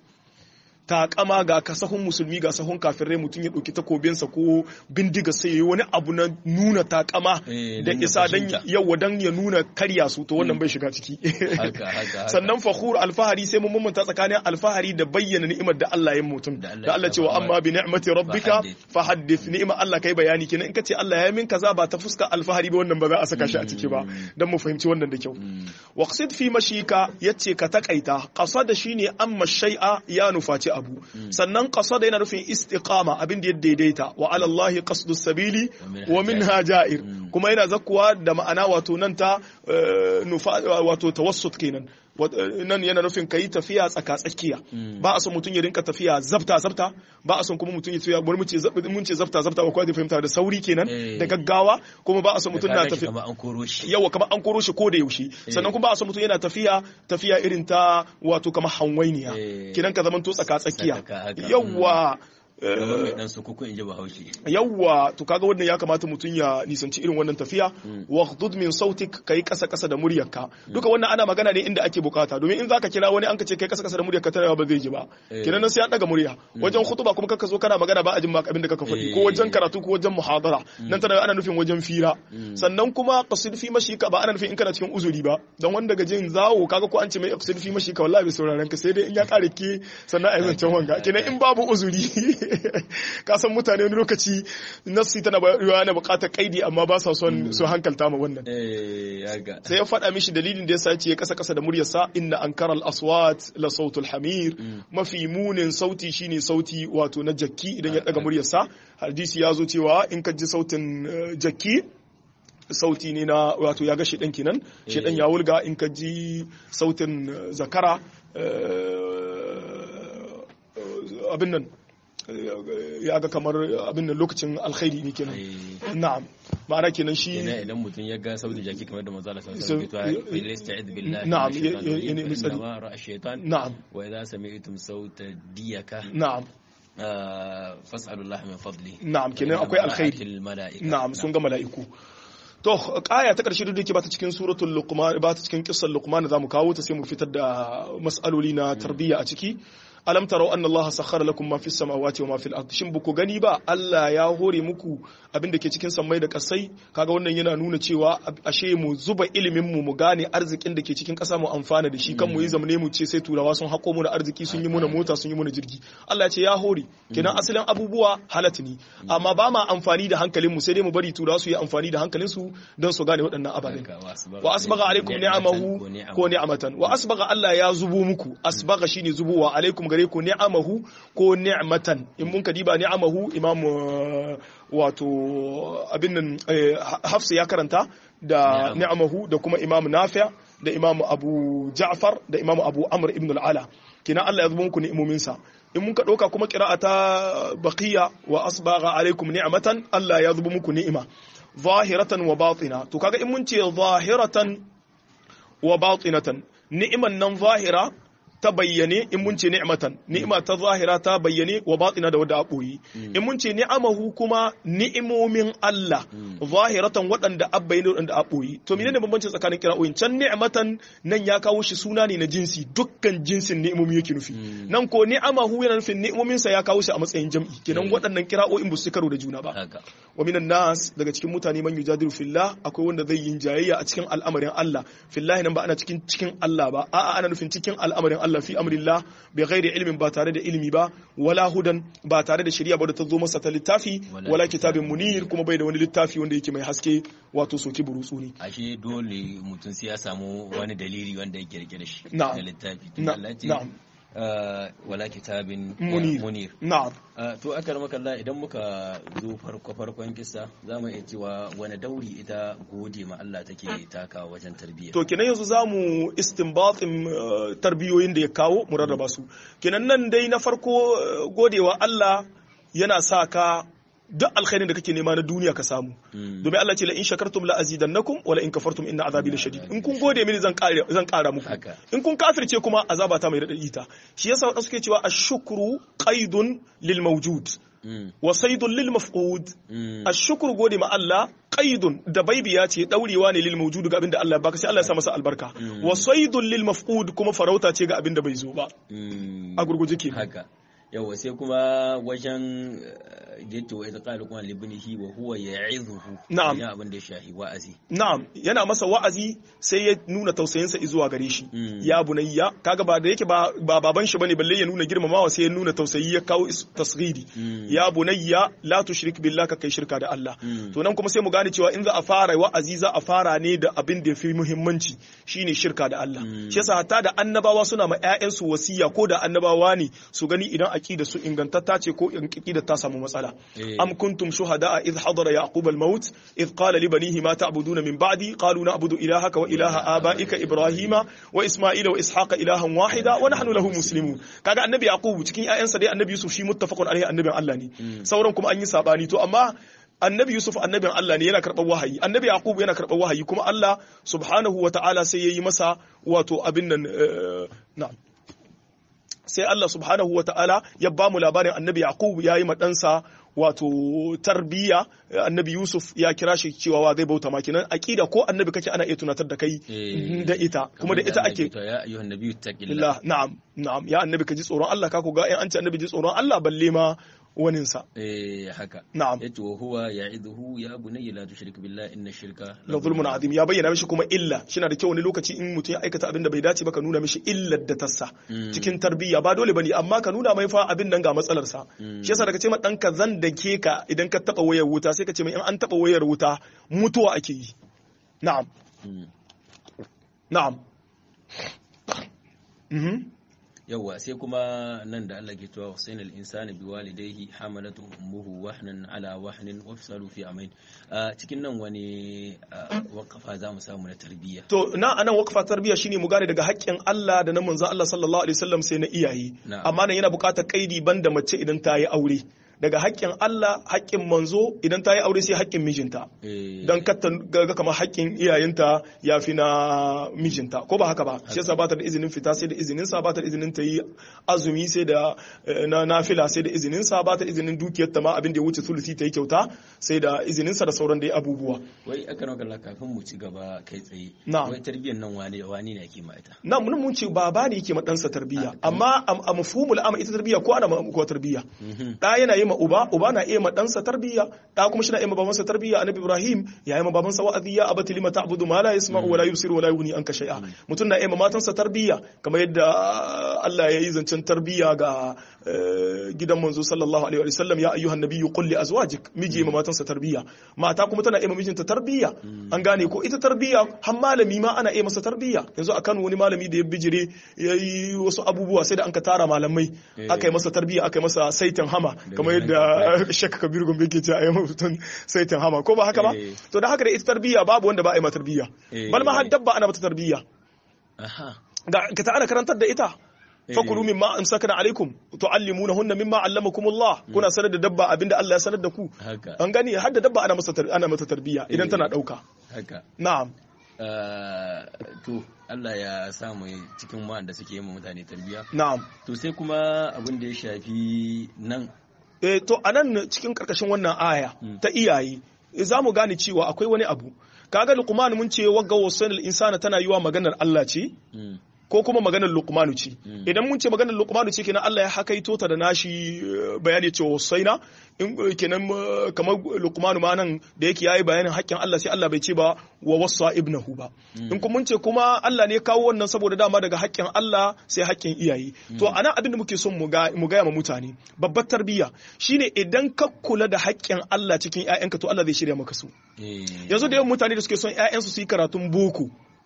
takama ga kasahun musulmi ga sahun kafirai mutum ya ɗauki takobinsa ko bindiga sai yayi wani abu na nuna takama da isa dan yawa dan ya nuna karya su to wannan bai shiga ciki sannan fakhur alfahari sai mun mamanta tsakanin alfahari da bayyana ni'imar da Allah ya mutum da Allah cewa amma bi ni'mati rabbika fahaddith ni'imar Allah kai bayani kenan in kace Allah ya min kaza ba ta fuska alfahari ba wannan ba za a saka shi a ciki ba dan mu fahimci wannan da kyau waqsid fi mashika yace ka takaita qasada shine amma shay'a ya nufaci abu sannan qasada yana nufin istiqama abin da ya daidaita wa ala Allah qasdu sabili wa minha ja'ir kuma yana zakkuwa da ma'ana wato nan ta wato tawassut kenan nan yana nufin kai tafiya tsaka tsakiya ba a son mutum ya rinka tafiya zabta ba a son kuma mutum ya tafiya mun ce zabta ba kwa da fahimta da sauri kenan da gaggawa kuma ba a son mutum na tafiya yawa kamar an koro shi ko da yaushe sannan kuma ba a son mutum yana tafiya irin ta wato kamar hanwainiya kenan ka zamanto tsaka tsakiya yawa mai dan sukuku in ji Bahaushe. Yawwa to kaga wannan ya kamata mutum ya nisanci irin wannan tafiya waghdud min sautik kai kasa kasa da muryarka duka wannan ana magana ne inda ake bukata domin in zaka kira wani an ka ce kai kasa kasa da muryarka tana ba zai ji ba kenan sai an daga murya wajen khutba kuma kaka zo kana magana ba a jin abin da kaka faɗi ko wajen karatu ko wajen muhadara nan tana ana nufin wajen fira sannan kuma qasid fi mashika ba ana nufin in kana cikin uzuri ba dan wanda ga jin zawo kaga ko an ce mai qasid fi mashika wallahi bai sauraron ka sai dai in ya kare ke sannan ai zancen wanga kenan in babu uzuri ka san mutane wani lokaci nassi tana bayarwa na bukatar kaidi amma ba sa son su hankalta ma wannan sai ya faɗa mishi dalilin da yasa ya kasa kasa da muryarsa inna ankara al-aswat la sautul hamir mafi munin sauti shine sauti wato na jakki idan ya daga muryarsa hadisi ya zo cewa in ka ji sautin jakki sauti ne na wato ya ga shedan kenan shedan ya wulga in ka ji sautin zakara abin nan ya ga kamar abin nan lokacin alkhairi ne kenan na'am ma'ana kenan shi idan mutum ya ga sautin jaki kamar da manzo Allah sallallahu alaihi wasallam ya ista'id billahi na'am yani misali na'am wa idza sami'tum sauta diyaka na'am fas'alu Allah min fadli na'am kenan akwai alkhairi na'am sun ga mala'iku to aya ta karshe da yake ba ta cikin suratul luqman ba ta cikin qissar luqman zamu kawo ta sai mu fitar da mas'aloli na tarbiyya a ciki alam tarau anna Allah sakhara lakum ma fis samawati wa ma fil ardi shin buku gani ba Allah ya hore muku abin da ke cikin sammai da kasai kaga wannan yana nuna cewa ashe mu zuba ilimin mu gane arzikin da ke cikin kasa mu amfana da shi kan mu yi zamane mu ce sai turawa sun hako mu da arziki sun yi muna mota sun yi muna jirgi Allah ya ce ya hore kenan asalin abubuwa halatu ne amma ba ma amfani da hankalin mu sai dai mu bari turawa su yi amfani da hankalin su don su gane waɗannan ababen wa asbaga alaikum ni'amahu ko ni'amatan wa asbaga Allah ya zubo muku asbaga shine zubowa alaikum gare ku ni'amahu ko ni'matan in mun ka diba ni'amahu imam wato abin nan Hafsa ya karanta da ni'amahu da kuma imam Nafi' da imam Abu Ja'far da imam Abu Amr ibn al-Ala kina Allah ya zubo muku ni'imomin sa in mun ka dauka kuma qira'ata baqiya wa asbagha alaikum ni'matan Allah ya zubo muku ni'ima zahiratan wa batina to kaga in mun ce zahiratan wa batinatan ni'iman nan zahira ta bayyane in mun ce ni'matan ni'ima ta zahira ta bayyane wa batina da wadda a boye in mun ce ni'amahu kuma ni'imomin Allah zahiratan waɗanda a bayyane waɗanda a boye to menene bambanci tsakanin kira'o'in can ni'matan nan ya kawo shi suna ne na jinsi dukkan jinsin ni'imomi yake nufi nan ko ni'amahu yana nufin ni'imomin sa ya kawo shi a matsayin jam'i kenan waɗannan kira'o'in ba su karo da juna ba wa minan nas daga cikin mutane man yujadilu fillah akwai wanda zai yin jayayya a cikin al'amarin Allah fillahi nan ba ana cikin Allah ba a'a ana nufin cikin al'amarin Allah fi amrillah bi ghairi ilmin ba tare da ilimi ba wala hudan ba tare da shari'a ba da ta zo masa ta littafi wala kitabin munir kuma bai da wani littafi wanda yake mai haske wato soki burutsu ne ashe dole mutum sai ya samu wani dalili wanda yake rike da shi da littafi na'am wala kitabin munir na'am to aka rama kalla idan muka zo farkon kissa zamu iya cewa wani dauri ita gode ma Allah take taka wajen tarbiyya to kenan yanzu zamu istinbatin tarbiyoyin da ya kawo mu rarraba su kenan nan dai na farko godewa Allah yana sa ka duk alkhairin da kake nema na duniya ka samu domin Allah ce la in shakartum la azidannakum wa la in kafartum inna azabi lashadid in kun gode mini zan kara muku in kun kafirce kuma azaba ta mai radadi ta shi yasa wadanda suke cewa ashkuru qaidun lil mawjud wa saydun lil mafqud ashkuru gode ma Allah qaidun da baibiya ce daurewa ne lil mawjud ga abinda Allah ya baka sai Allah ya sa masa albarka wa saydun lil mafqud kuma farauta ce ga abinda bai zo ba a gurguje ke haka yawa sai kuma wajen yace wa idza qala kuma libnihi wa huwa ya'izuhu na'am ya abin da ya shahi wa'azi na'am yana masa wa'azi sai ya nuna tausayinsa zuwa gare shi ya bunayya kaga ba da yake ba baban shi bane balle ya nuna girmamawa sai ya nuna tausayi ya kawo tasghiri ya bunayya la tushrik billahi ka kai shirka da Allah to nan kuma sai mu gane cewa in za a fara wa'azi za a fara ne da abin da yafi muhimmanci shine shirka da Allah shi yasa hatta da annabawa suna ma ƴaƴansu wasiya ko da annabawa ne su gani idan aqida su ingantatta ce ko aqida ta samu matsala am kuntum shuhada idh hadara yaqub al-maut idh qala li banihi ma ta'buduna min ba'di qalu na'budu ilahaka wa ilaha abaika ibrahima wa isma'ila wa ishaqa ilahan wahida wa nahnu lahu muslimun kaga annabi yaqub cikin ƴaƴansa dai annabi yusuf shi muttafaqun alaihi annabin Allah ne sauran kuma an yi sabani to amma annabi yusuf annabin Allah ne yana karɓar wahayi annabi yaqub yana karɓar wahayi kuma Allah subhanahu wa ta'ala sai yayi masa wato abin nan na'am sai Allah subhanahu wa ta'ala ya ba mu labarin annabi Yaqub ya yi ma ɗansa wato tarbiyya, annabi Yusuf ya kira shi cewa wa zai bauta maki nan aqida ko annabi kake ana iya tunatar da kai da ita kuma da ita ake ya ayyuhan nabiyyu taqillah. Na'am ya annabi ka ji tsoron Allah, ka ku ga an ce annabi ji tsoron Allah balle ma waninsa. Haka. Na'am. Yace wa huwa ya'iduhu ya bunayya la tushrik billahi inna shirka la zulmun azim. Ya bayyana mishi kuma illa. Shina da kyau wani lokaci in mutum ya aikata abin da bai dace ba ka nuna mishi illar da tassa cikin tarbiyya, ba dole bane amma ka nuna mai fa abin nan ga matsalar sa. Shi yasa daga ce ma danka zan dake ka idan ka taba wayar wuta sai ka ce mai in an taba wayar wuta mutuwa ake yi. Na'am. Na'am. yawwa sai kuma nan da Allah ke cewa husainal insani biwalidayhi hamalatu ummuhu wahnan ala wahnin wa fisalu fi amain. Cikin nan wani waqafa za mu samu na tarbiyya. To na anan waqafa tarbiyya shine mu gane daga haƙƙin Allah da na manzon Allah sallallahu alaihi wasallam sai na iyaye, amma nan yana buƙatar kaidi banda mace idan ta yi aure. Daga haƙƙin Allah, haƙƙin manzo idan ta yi aure sai haƙƙin mijinta. Don katta ga kamar haƙƙin iyayenta ya fi na mijinta, ko ba haka ba? Shi yasa ba ta da izinin fita sai da izinin sa, ba ta da izinin ta yi azumi sai da na nafila sai da izinin sa, ba ta izinin dukiyar ta ma abin da ya wuce sulusi ta yi kyauta sai da izinin sa da sauran dai abubuwa. Wai aka nauka Allah kafin mu ci gaba kai tsaye. Wai tarbiyyar nan wani ne ake ma ita? Na mun ce baba ne yake ma ɗansa tarbiyya, amma a mafhumul amma ita tarbiyya ko ana ma ko tarbiyya. Da yana yi ma uba na iya ma ɗansa tarbiyya, da kuma shi na iya ma babansa tarbiyya. Annabi Ibrahim ya yi ma babansa wa'azi, ya abati lima ta'budu ma la yasma'u wa la yubsiru wa la yughni anka shay'a. Mutum na iya ma matansa tarbiyya kamar yadda Allah ya yi zancen tarbiyya ga gidan manzo sallallahu alaihi wa sallam, ya ayyuhan nabiyyu qul li azwajik, miji ma matansa tarbiyya. Mata kuma tana iya ma mijinta tarbiyya. An gane ko ita tarbiyya har malami ma ana iya masa tarbiyya. Yanzu a Kano wani malami da ya bijire yayi wasu abubuwa sai da an ka tara malamai aka yi masa tarbiyya, aka yi masa saitin hama kamar yadda Shekka Kabir Gombe ke ce a yi mutum saitin hama, ko ba haka ba? To da haka da ita tarbiyya babu wanda ba a yi mata tarbiyya. Bal ma har dabba ana mata tarbiyya. Ka ta ana karantar da ita. Fakulu mimma amsakna alaikum tuallimunahunna mimma allamakumullah. Kuna sanar da dabba abinda Allah ya sanar da ku. An gani har da dabba ana mata tarbiyya idan tana dauka. Haka. Na'am. To Allah ya samu cikin wanda suke yi mutane tarbiyya. Na'am. To sai kuma abin da ya shafi nan. To anan cikin karkashin wannan aya ta iyaye za mu gane cewa akwai wani abu. Kaga Luqman mun ce wagga wasanil insana tana yiwa maganar Allah ce. Ko kuma maganar Luqmanu ce. Idan mun ce maganar Luqmanu ce kenan Allah ya hakaito ta da nashi bayani cewa wasaina, in kenan kamar Luqmanu ma nan da yake yayi bayanin haƙƙin Allah sai Allah bai ce ba wa wasa ibnahu ba. In kuma mun ce kuma Allah ne kawo wannan saboda dama daga haƙƙin Allah sai haƙƙin iyaye. To anan abin da muke son mu gaya ma mutane babbar tarbiyya shine idan ka kula da haƙƙin Allah cikin ƴaƴanka to Allah zai shirya maka su. Yanzu da yawan mutane da suke son ƴaƴansu su yi karatun boko,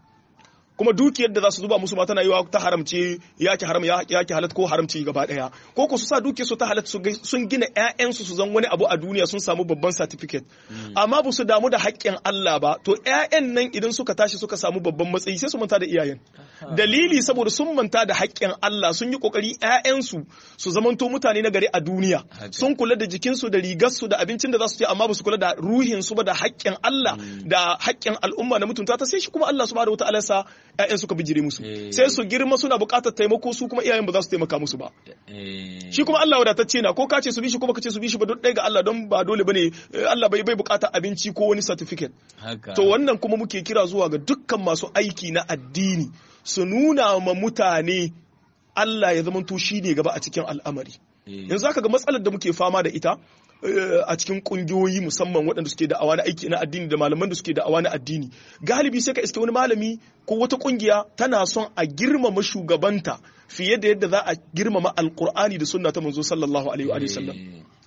kuma dukiyar da za su zuba musu ma tana yiwa ta haramce yaki haram yaki halat ko haramci gaba daya, ko ku su sa dukiyar su ta halat sun gina ƴaƴansu su zan wani abu a duniya, sun samu babban certificate, amma ba su damu da haƙƙin Allah ba, to ƴaƴan nan idan suka tashi suka samu babban matsayi sai su manta da iyayen. Dalili saboda sun manta da haƙƙin Allah, sun yi kokari ƴaƴansu su zamanto mutane na gari a duniya, sun kula da jikinsu da rigarsu da abincin da za su ci, amma ba su kula da ruhin su ba da haƙƙin Allah da haƙƙin al'umma na mutunta ta, sai shi kuma Allah subhanahu wataala sa ƴaƴan suka bijire musu, sai su girma suna buƙatar taimako, su kuma iyayen ba za su taimaka musu ba. Shi kuma Allah wadatacce na, ko ka ce su bi shi ko baka ce su bi shi ba, duk ɗaya ga Allah, don ba dole bane Allah bai buƙatar abinci ko wani certificate. To wannan kuma muke kira zuwa ga dukkan masu aiki na addini su nuna ma mutane Allah ya zamanto shi ne gaba a cikin al'amari. Yanzu zaka ga matsalar da muke fama da ita a cikin kungiyoyi musamman waɗanda suke da awa na aiki na addini da malaman da suke da awa na addini, galibi sai ka iske wani malami ko wata kungiya tana son a girmama shugabanta fiye da yadda za a girmama alkur'ani da sunna ta manzo sallallahu alaihi wa sallam.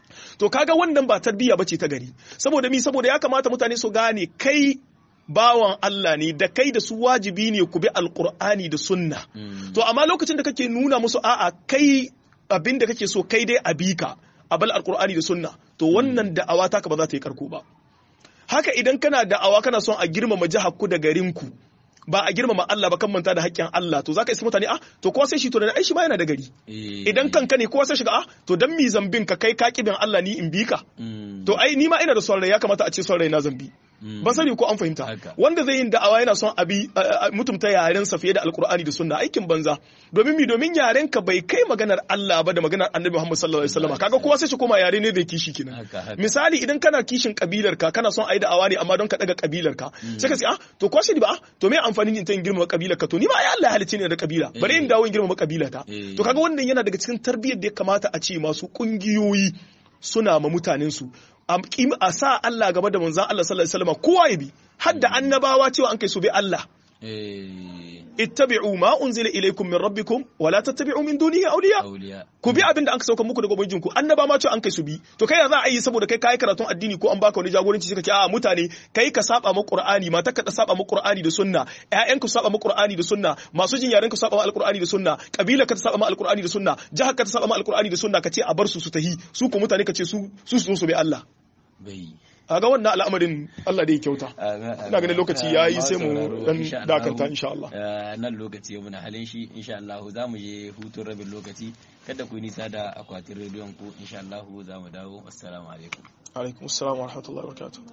To kaga wannan ba tarbiyya bace ta gari. Saboda ya kamata mutane su gane kai bawan Allah ne, da kai da su wajibi ne ku bi alkur'ani da sunna. To amma lokacin da kake nuna musu a'a kai abin da kake so kai dai a bika a bal alkur'ani da sunna, to wannan da'awa taka ba za ta yi karko ba. Haka idan kana da'awa kana son a girmama jihar ku da garin ku, ba a girmama Allah ba, kan manta da haƙƙin Allah, to zaka isa mutane to kowa sai shi to da ai shi ma yana da gari. Idan kanka ne kowa sai shiga to dan mi zambin ka kai ka kibin Allah ni in bi ka. To ai ni ma ina da son rai, ya kamata a ce son rai na zambi. ba sani ko an fahimta wanda zai yin da'awa yana son abi mutumta yaren sa fiye da alqur'ani da sunna aikin banza domin yaren ka bai kai maganar Allah ba da maganar Annabi Muhammad sallallahu alaihi wasallam kaga kowa sai shi koma yare ne da kishi kenan misali idan kana kishin kabilar ka kana son ai da'awa ne amma don ka daga kabilar ka sai ka ce to ko shi ba to me amfani in ta yin girmama kabilar ka to ni ma ai Allah ya halicce ni da kabila bare in dawo in girmama kabila ta to kaga wannan yana daga cikin tarbiyyar da ya kamata a ce masu kungiyoyi suna ma mutanen su a sa Allah gaba da manzon Allah sallallahu alaihi wasallam kowa ya bi hadda annabawa cewa an kai su bi Allah ittabi'u ma unzila ilaykum min rabbikum wa la tattabi'u min dunihi awliya ku bi abinda an ka sauka muku daga ubangijinku annaba ma cewa an kai su bi to kai za a yi saboda kai karatun addini ko an baka wani jagoranci suka ce a mutane kai ka saba ma Qur'ani mata ka saba ma Qur'ani da sunna ƴaƴan ku saba ma Qur'ani da sunna masu jin yaren ku saba ma alqur'ani da sunna kabila ka saba ma alqur'ani da sunna jahar ka saba ma alqur'ani da sunna ka ce a bar su tahi su ko mutane ka ce su bi Allah ga wannan al'amarin Allah da ya kyauta ina ganin lokaci ya yi sai mu dan dakanta insha Allah nan lokaci muna halin shi insha Allah za mu je hutun rabin lokaci kada ku nisa da akwatin rediyon ku insha Allah za mu dawo assalamu alaikum alaikum assalam wa rahmatullahi wa barakatuh